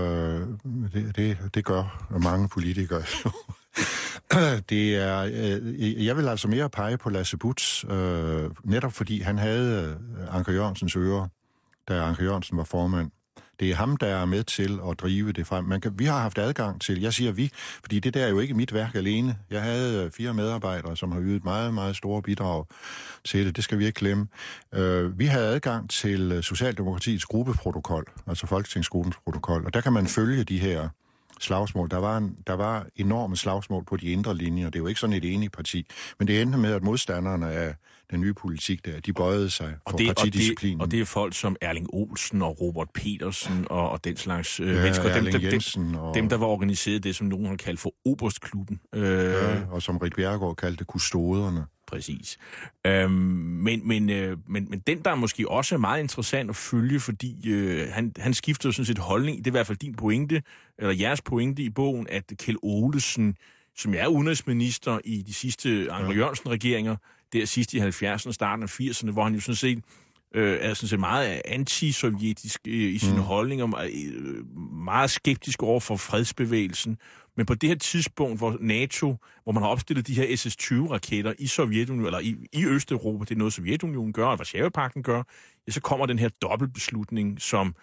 Det gør mange politikere. Det er, jeg vil altså mere pege på Lasse Buts, netop fordi han havde Anker Jørgensens ører, da Anker Jørgensen var formand. Det er ham, der er med til at drive det frem. Vi har haft adgang til, jeg siger vi, fordi det der er jo ikke mit værk alene. Jeg havde 4 medarbejdere, som har ydet meget, meget store bidrag til det. Det skal vi ikke glemme. Vi havde adgang til Socialdemokratiets gruppeprotokol, altså Folketingsgruppens protokol, og der kan man følge de her slagsmål. Der var enorme slagsmål på de indre linjer. Det er jo ikke sådan et enigt parti. Men det endte med, at modstanderne af den nye politik der, de bøjede sig for partidisciplinen. Og det er folk som Erling Olsen og Robert Petersen og den slags mennesker. Dem, der var organiseret det, som nogen har kaldt for Oberstklubben. Og som Rit Bjerregaard kaldte kustoderne. Præcis. Men den, der er måske også er meget interessant at følge, fordi han skifter sådan set holdning. Det er i hvert fald din pointe, eller jeres pointe i bogen, at Kjeld Olesen, som er udenrigsminister i de sidste Anker Jørgensen-regeringer, der sidst i 70'erne, starten af 80'erne, hvor han jo sådan set er sådan set meget antisovjetisk i sine holdninger, meget skeptisk over for fredsbevægelsen. Men på det her tidspunkt, hvor NATO, hvor man har opstillet de her SS-20-raketter i Sovjetunionen, eller i Østeuropa, det er noget Sovjetunionen gør, og Warszawapagten gør, ja, så kommer den her dobbeltbeslutning, som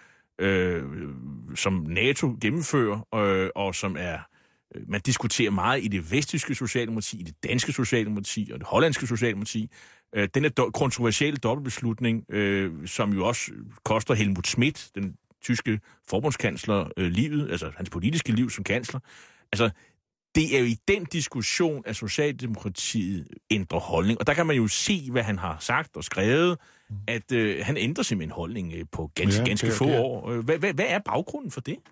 NATO gennemfører, og som er man diskuterer meget i det vesttyske socialdemokrati, i det danske socialdemokrati og det hollandske socialdemokrati. Den er kontroversielle dobbeltbeslutning, som jo også koster Helmut Schmidt, den tyske forbundskansler, livet, altså hans politiske liv som kansler. Altså, det er jo i den diskussion, at Socialdemokratiet ændrer holdning. Og der kan man jo se, hvad han har sagt og skrevet, at han ændrer simpelthen holdning på ganske få år. Hvad er baggrunden for det?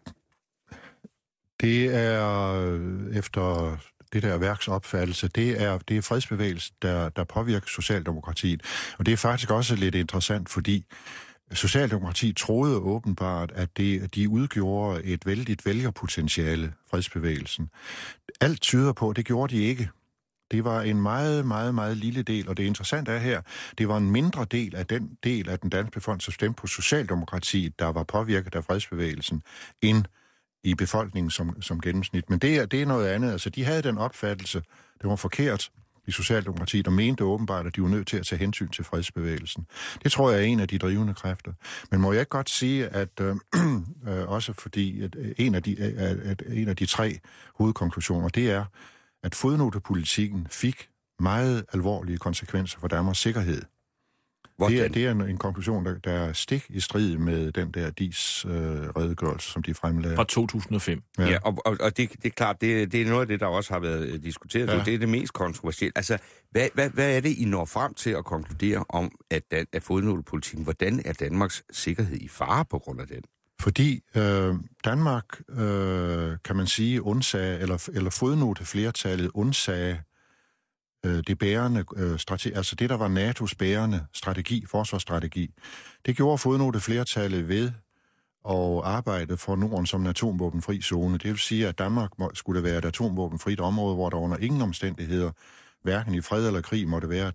Det er efter det der værks opfattelse, det er fredsbevægelsen, der påvirker Socialdemokratiet. Og det er faktisk også lidt interessant, fordi Socialdemokratiet troede åbenbart, at de udgjorde et vældigt vælgerpotentiale, fredsbevægelsen. Alt tyder på, at det gjorde de ikke. Det var en meget, meget, meget lille del, og det interessante er her, det var en mindre del af den danske befolkning, som stemte på Socialdemokratiet, der var påvirket af fredsbevægelsen, end i befolkningen som gennemsnit. Men det er noget andet. Altså, de havde den opfattelse, det var forkert i Socialdemokratiet, og mente åbenbart, at de var nødt til at tage hensyn til fredsbevægelsen. Det tror jeg er en af de drivende kræfter. Men må jeg ikke godt sige, at også fordi at en af de 3 hovedkonklusioner, det er, at fodnotepolitikken fik meget alvorlige konsekvenser for Danmarks sikkerhed. Det er en konklusion, der er stik i strid med den der DIS-redegørelse, som de fremlagde. Fra 2005. Ja, og det er klart, det er noget af det, der også har været diskuteret. Ja. Det er det mest kontroversielle. Altså, hvad er det, I når frem til at konkludere om, at fodnotepolitikken, hvordan er Danmarks sikkerhed i fare på grund af den? Fordi Danmark, kan man sige, undsagde, eller fodnoteflertallet undsagde det bærende altså det, der var NATO's bærende strategi, forsvarsstrategi. Det gjorde fodnoteflertallet ved at arbejde for Norden som en atomvåbenfri zone. Det vil sige, at Danmark skulle være et atomvåbenfrit område, hvor der under ingen omstændigheder, hverken i fred eller krig, måtte være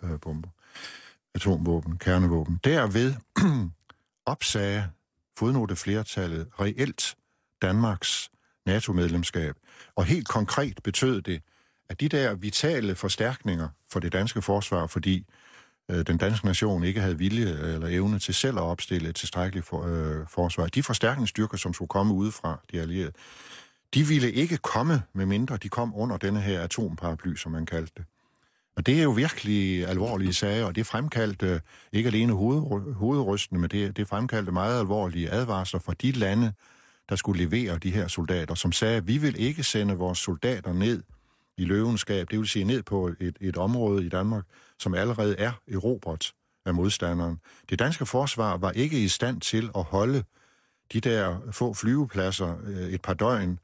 atomvåben, kernevåben. Derved opsagde fodnoteflertallet reelt Danmarks NATO-medlemskab. Og helt konkret betød det, at de der vitale forstærkninger for det danske forsvar, fordi den danske nation ikke havde vilje eller evne til selv at opstille et tilstrækkeligt forsvar, de forstærkningsstyrker, som skulle komme udefra de allierede, de ville ikke komme, med mindre de kom under denne her atomparaply, som man kaldte det. Og det er jo virkelig alvorlige sager, og det fremkaldte ikke alene hovedrystende, men det fremkaldte meget alvorlige advarsler fra de lande, der skulle levere de her soldater, som sagde, at vi vil ikke sende vores soldater ned i løvenskab, det vil sige ned på et område i Danmark, som allerede er erobret af modstanderen. Det danske forsvar var ikke i stand til at holde de der få flyvepladser et par døgn,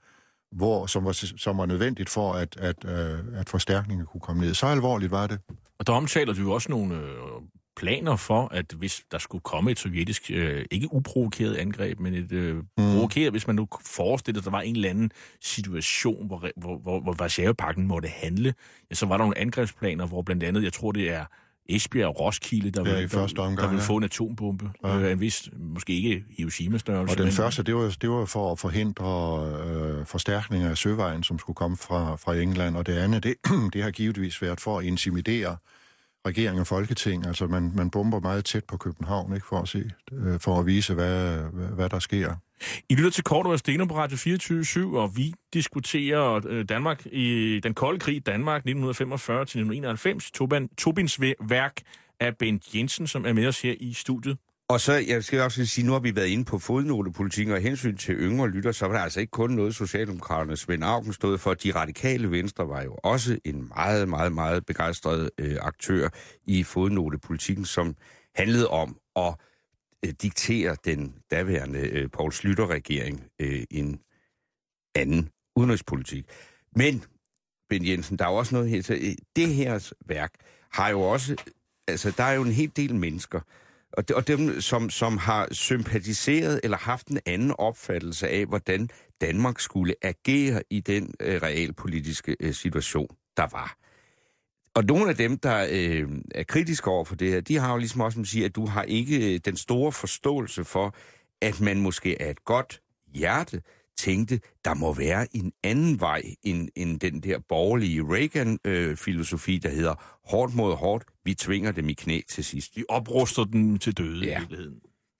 som var nødvendigt for, at forstærkninger kunne komme ned. Så alvorligt var det. Og der omtaler du jo også nogle planer for, at hvis der skulle komme et sovjetisk, ikke uprovokeret angreb, men et provokeret, hvis man nu forestiller, at der var en eller anden situation, hvor Warszawapagten måtte handle, ja, så var der nogle angrebsplaner, hvor blandt andet, jeg tror det er Esbjerg og Roskilde, der vil få en atombombe. En vis, måske ikke Hiroshima-størrelse. Og den første, det var for at forhindre forstærkninger af søvejen, som skulle komme fra England. Og det andet, det har givetvis været for at intimidere regering og folketing. Altså man bomber meget tæt på København, ikke, for at vise, hvad der sker. I lytter til Cordua og Steno på Radio 24/7, og vi diskuterer Danmark i den kolde krig Danmark 1945 til 1991. Tobins værk af Bent Jensen, som er med os her i studiet. Og så, jeg skal også sige, nu har vi været inde på fodnotepolitikken, og hensyn til yngre lytter, så var der altså ikke kun noget Socialdemokraterne Svend Auken stod for. De radikale venstre var jo også en meget, meget, meget begejstret aktør i fodnotepolitikken, som handlede om at diktere den daværende Poul Schlüter-regering en anden udenrigspolitik. Men, Ben Jensen, der er jo også noget her. Det her værk har jo også, altså der er jo en hel del mennesker, og dem, som har sympatiseret eller haft en anden opfattelse af, hvordan Danmark skulle agere i den realpolitiske situation, der var. Og nogle af dem, der er kritiske over for det her, de har jo ligesom også at sige, at du har ikke den store forståelse for, at man måske af et godt hjerte tænkte, der må være en anden vej end den der borgerlige Reagan-filosofi, der hedder hårdt mod hårdt, vi tvinger dem i knæ til sidst. Vi opruster dem til døde, ja. I virkeligheden.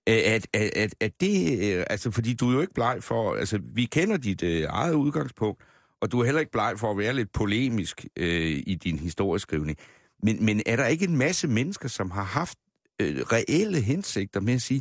At det, altså fordi du er jo ikke bleg for, altså vi kender dit eget udgangspunkt, og du er heller ikke bleg for at være lidt polemisk i din historieskrivning. Men er der ikke en masse mennesker, som har haft reelle hensigter med at sige,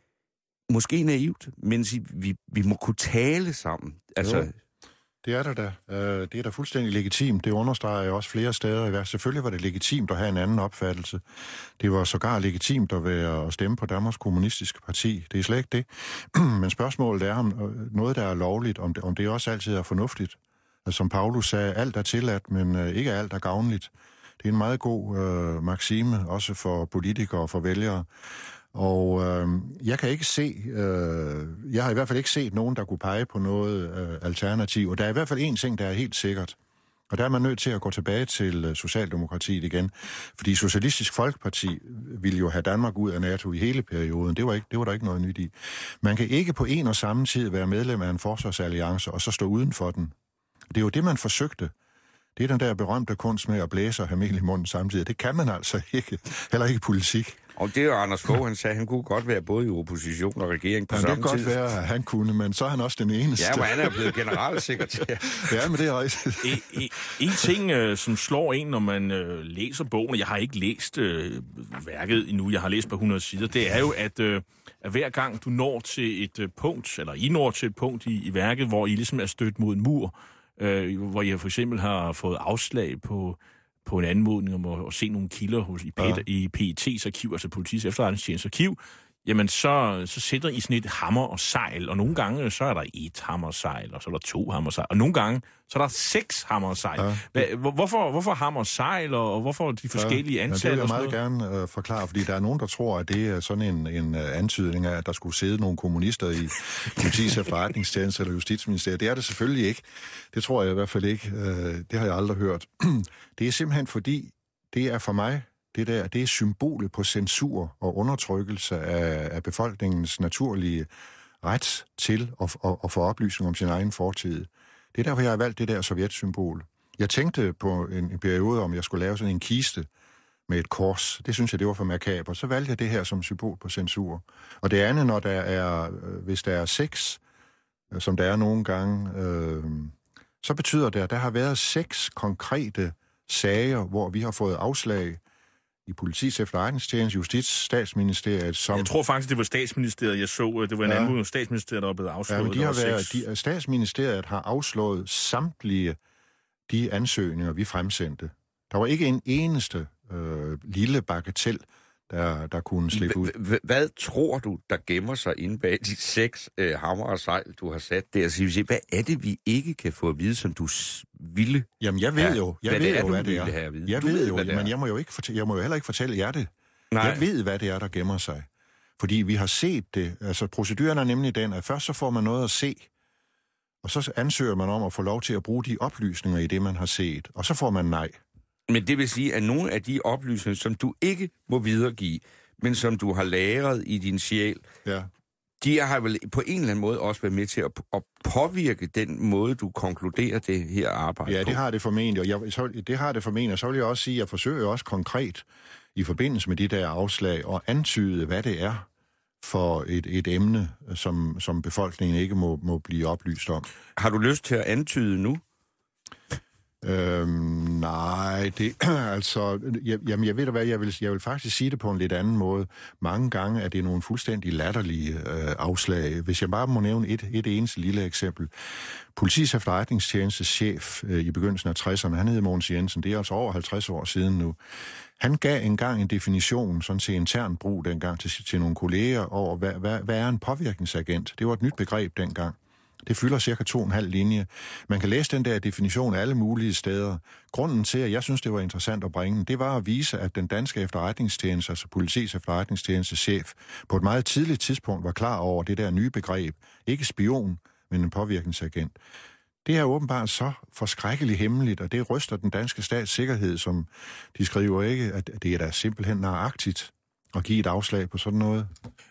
måske naivt, men sige, vi må kunne tale sammen? Altså, jo, det er der da. Det er da fuldstændig legitimt. Det understreger jeg også flere steder. Selvfølgelig var det legitimt at have en anden opfattelse. Det var sågar legitimt at stemme på Danmarks Kommunistiske Parti. Det er slet ikke det. Men spørgsmålet er, om noget, der er lovligt, om det også altid er fornuftigt. Som Paulus sagde, alt er tilladt, men ikke alt er gavnligt. Det er en meget god maksime, også for politikere og for vælgere. Og jeg kan ikke se, jeg har i hvert fald ikke set nogen, der kunne pege på noget alternativ. Og der er i hvert fald en ting, der er helt sikkert. Og der er man nødt til at gå tilbage til Socialdemokratiet igen. Fordi Socialistisk Folkeparti ville jo have Danmark ud af NATO i hele perioden. Det var der ikke noget nyt i. Man kan ikke på en og samme tid være medlem af en forsvarsalliance og så stå uden for den. Det er jo det, man forsøgte. Det er den der berømte kunst med at blæse og have mel i munden samtidig. Det kan man altså ikke. Heller ikke politik. Og det er jo Anders Fogh, han sagde, han kunne godt være både i opposition og regering på samme tid. Det kan godt være, at han kunne, men så er han også den eneste. Ja, men han er blevet generalsekretær. Ja, men det er rigtigt. En ting, som slår en, når man læser bogen, jeg har ikke læst værket endnu, jeg har læst på 100 sider, det er jo, at hver gang du når til et punkt, eller I når til et punkt i værket, hvor I ligesom er stødt mod en mur, hvor jeg for eksempel har fået afslag på en anmodning om at se nogle kilder i PET's arkiv, altså Politiets Efterretningstjenestes arkiv, jamen så sætter I sådan et hammer og sejl, og nogle gange så er der 1 hammer og sejl, og så er der 2 hammer og sejl, og nogle gange så er der 6 hammer og sejl. Ja. Hvorfor hammer og sejl, og hvorfor de forskellige antal? Ja, det vil jeg meget gerne forklare, fordi der er nogen, der tror, at det er sådan en antydning af, at der skulle sidde nogle kommunister i Politiets Efterretningstjeneste eller Justitsministeriet. Det er det selvfølgelig ikke. Det tror jeg i hvert fald ikke. Det har jeg aldrig hørt. Det er simpelthen fordi, det er for mig, det er symbolet på censur og undertrykkelse af befolkningens naturlige ret til at få oplysning om sin egen fortid. Det er derfor, jeg har valgt det der sovjetsymbol. Jeg tænkte på en periode, om jeg skulle lave sådan en kiste med et kors. Det synes jeg, det var for makaber. Så valgte jeg det her som symbol på censur. Og det andet, når hvis der er sex, som der er nogle gange, så betyder det, at der har været 6 konkrete sager, hvor vi har fået afslag i Politiets Efterretningstjeneste, Statsministeriet, som... Jeg tror faktisk, det var Statsministeriet, jeg så. Det var en anmodning af Statsministeriet, der var blevet afslået. Ja, men Statsministeriet har afslået samtlige de ansøgninger, vi fremsendte. Der var ikke en eneste lille bagatel, der kunne slippe ud. Hvad tror du, der gemmer sig inde bag de 6 hammer og sejl, du har sat der? Så hvad er det, vi ikke kan få at vide, som du ville? Jamen, jeg ved jo, hvad det er. Jeg ved jo, men jeg må jo heller ikke fortælle jer det. Nej. Jeg ved, hvad det er, der gemmer sig. Fordi vi har set det. Altså, proceduren er nemlig den, at først så får man noget at se, og så ansøger man om at få lov til at bruge de oplysninger i det, man har set, og så får man nej. Men det vil sige, at nogle af de oplysninger, som du ikke må videregive, men som du har lagret i din sjæl, Ja. de har vel på en eller anden måde også været med til at påvirke den måde, du konkluderer det her arbejde Ja, på. det har det formentlig, og det har det formentlig, og så vil jeg også sige, at jeg forsøger også konkret i forbindelse med de der afslag at antyde, hvad det er for et emne, som befolkningen ikke må blive oplyst om. Har du lyst til at antyde nu? Nej, det altså, jamen jeg ved da hvad, jeg vil faktisk sige det på en lidt anden måde. Mange gange er det nogle fuldstændig latterlige afslag. Hvis jeg bare må nævne et eneste lille eksempel. Politiets efterretningstjenestes chef i begyndelsen af 60'erne, han hed Mogens Jensen, det er altså over 50 år siden nu. Han gav engang en definition, sådan til intern brug dengang, til nogle kolleger over, hvad er en påvirkningsagent? Det var et nyt begreb dengang. Det fylder cirka 2,5 linje. Man kan læse den der definition alle mulige steder. Grunden til, at jeg synes, det var interessant at bringe, det var at vise, at den danske efterretningstjeneste, altså politiets efterretningstjenestes chef, på et meget tidligt tidspunkt var klar over det der nye begreb. Ikke spion, men en påvirkningsagent. Det er åbenbart så forskrækkeligt hemmeligt, og det ryster den danske stats sikkerhed, som de skriver ikke, at det er da simpelthen nøjagtigt at give et afslag på sådan noget.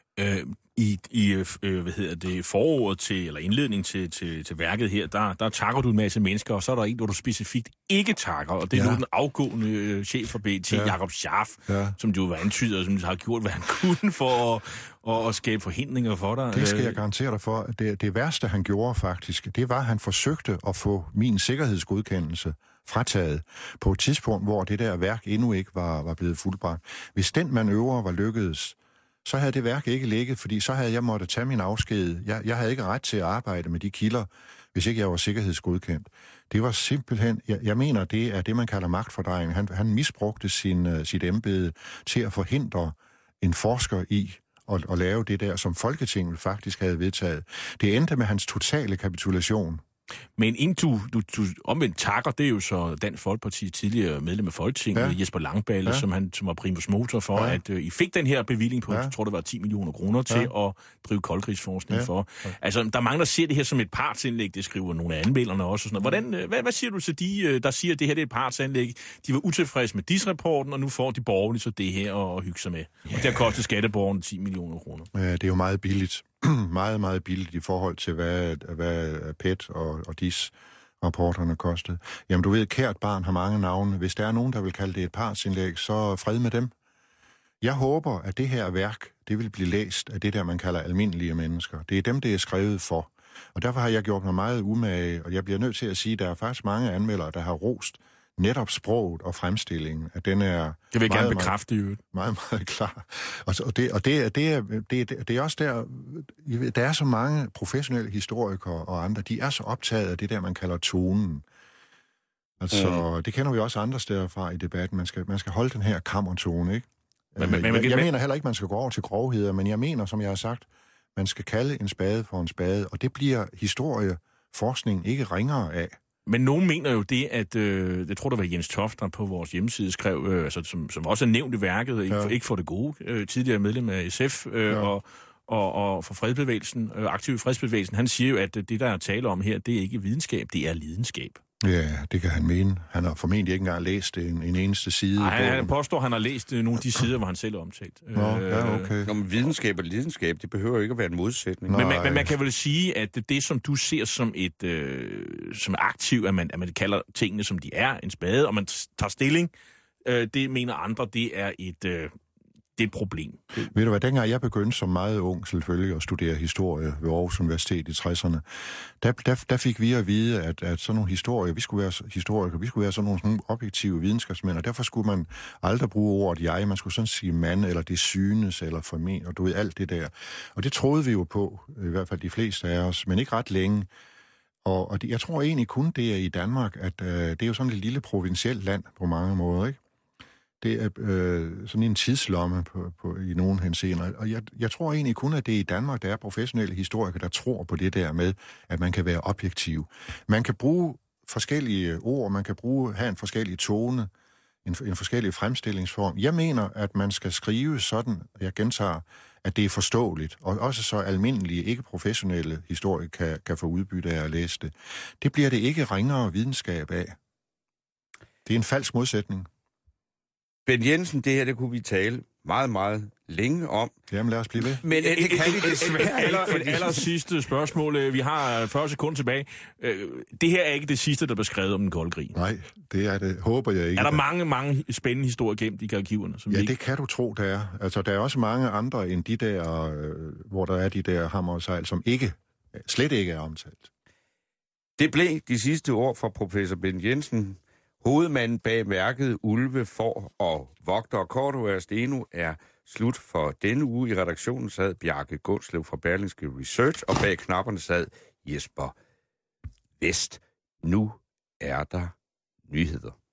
I foråret til, eller indledning til værket her, der takker du en masse mennesker, og så er der en, hvor du specifikt ikke takker, og det er nu den afgående chef for BT, Jakob Scharf, som du var antydet, og som har gjort, hvad han kunne for at skabe forhindringer for dig. Det skal jeg garantere dig for. Det værste, han gjorde faktisk, det var, at han forsøgte at få min sikkerhedsgodkendelse frataget på et tidspunkt, hvor det der værk endnu ikke var blevet fuldbragt. Hvis den manøvre var lykkedes, så havde det værk ikke ligget, fordi så havde jeg måttet tage min afsked. Jeg havde ikke ret til at arbejde med de kilder, hvis ikke jeg var sikkerhedsgodkendt. Det var simpelthen, jeg mener, det er det, man kalder magtfordrejning. Han misbrugte sit embede til at forhindre en forsker i at lave det der, som Folketinget faktisk havde vedtaget. Det endte med hans totale kapitulation. Men inden du omvendt takker, det er jo så Dansk Folkeparti tidligere medlem af Folketinget, Jesper Langballe, som var primus motor for, at I fik den her bevilling på, jeg tror det var 10 millioner kroner til at drive koldkrigsforskning for. Altså, der er mange, der ser det her som et partsindlæg, det skriver nogle af anmelderne også. Og sådan noget. Hvad siger du til de, der siger, at det her det er et partsindlæg? De var utilfredse med DIS-rapporten, og nu får de borgerlige så det her at hygge sig med. Og det har kostet skatteborgerne 10 millioner kroner. Ja, det er jo meget billigt. Meget, meget billigt i forhold til, hvad PET og DIS-rapporterne kostede. Jamen, du ved, kært barn har mange navne. Hvis der er nogen, der vil kalde det et partsindlæg, så fred med dem. Jeg håber, at det her værk, det vil blive læst af det der, man kalder almindelige mennesker. Det er dem, det er skrevet for. Og derfor har jeg gjort mig meget umage, og jeg bliver nødt til at sige, at der er faktisk mange anmeldere, der har rost netop sproget og fremstillingen, at den er... Det vil jeg gerne bekræfte, jo. Meget, meget klar. Og det er også der... Der er så mange professionelle historikere og andre, de er så optaget af det der, man kalder tonen. Altså, det kender vi også andre steder fra i debatten. Man skal holde den her kammertone, ikke? Jeg mener heller ikke, man skal gå over til grovheder, men jeg mener, som jeg har sagt, man skal kalde en spade for en spade, og det bliver historieforskning ikke ringere af. Men nogen mener jo det, at jeg tror, det var Jens Toft, der på vores hjemmeside skrev, som også er nævnt i værket, ikke for det gode, tidligere medlem af SF og for fredsbevægelsen, aktiv i fredsbevægelsen, han siger jo, at det, der er tale om her, det er ikke videnskab, det er lidenskab. Ja, det kan han mene. Han har formentlig ikke engang læst en eneste side. Nej, han påstår, at han har læst nogle af de sider, hvor han selv er omtalt. Okay. Nå, men videnskab og lidenskab, det behøver ikke at være en modsætning. Men man kan vel sige, at det, som du ser som som aktiv, at man kalder tingene, som de er, en spade, og man tager stilling, det mener andre, det er et problem. Ved du hvad, dengang jeg begyndte som meget ung selvfølgelig at studere historie ved Aarhus Universitet i 60'erne, der fik vi at vide, at sådan nogle historier, vi skulle være sådan nogle objektive videnskabsmænd, og derfor skulle man aldrig bruge ordet jeg, man skulle sådan sige mand, eller det synes, eller formen, og du ved, alt det der. Og det troede vi jo på, i hvert fald de fleste af os, men ikke ret længe. Og jeg tror egentlig kun det er i Danmark, at det er jo sådan et lille provincielt land på mange måder, ikke? Det er sådan en tidslomme i nogle henseender. Og jeg tror egentlig kun, at det er i Danmark, der er professionelle historikere, der tror på det der med, at man kan være objektiv. Man kan bruge forskellige ord, man kan have en forskellig tone, en forskellig fremstillingsform. Jeg mener, at man skal skrive sådan, jeg gentager, at det er forståeligt, og også så almindelige, ikke professionelle historikere kan få udbytte af at læse det. Det bliver det ikke ringere videnskab af. Det er en falsk modsætning. Ben Jensen, det her, det kunne vi tale meget, meget længe om. Jamen lad os blive ved. Men det kan vi desværre ikke. Et aller sidste spørgsmål. Vi har 40 sekunder tilbage. Det her er ikke det sidste, der blev skrevet om den kolde krig. Nej, det er det. Håber jeg ikke. Er der mange spændende historier gemt i arkiverne? Som ja, ikke... det kan du tro, der er. Altså, der er også mange andre end de der, hvor der er de der hammer og sejl, som slet ikke er omtalt. Det blev de sidste ord fra professor Ben Jensen. Hovedmanden bag værket Ulve, Får og Vogter Cordua og Steno er slut for denne uge. I redaktionen sad Bjarke Gundslev fra Berlingske Research, og bag knapperne sad Jesper Vest. Nu er der nyheder.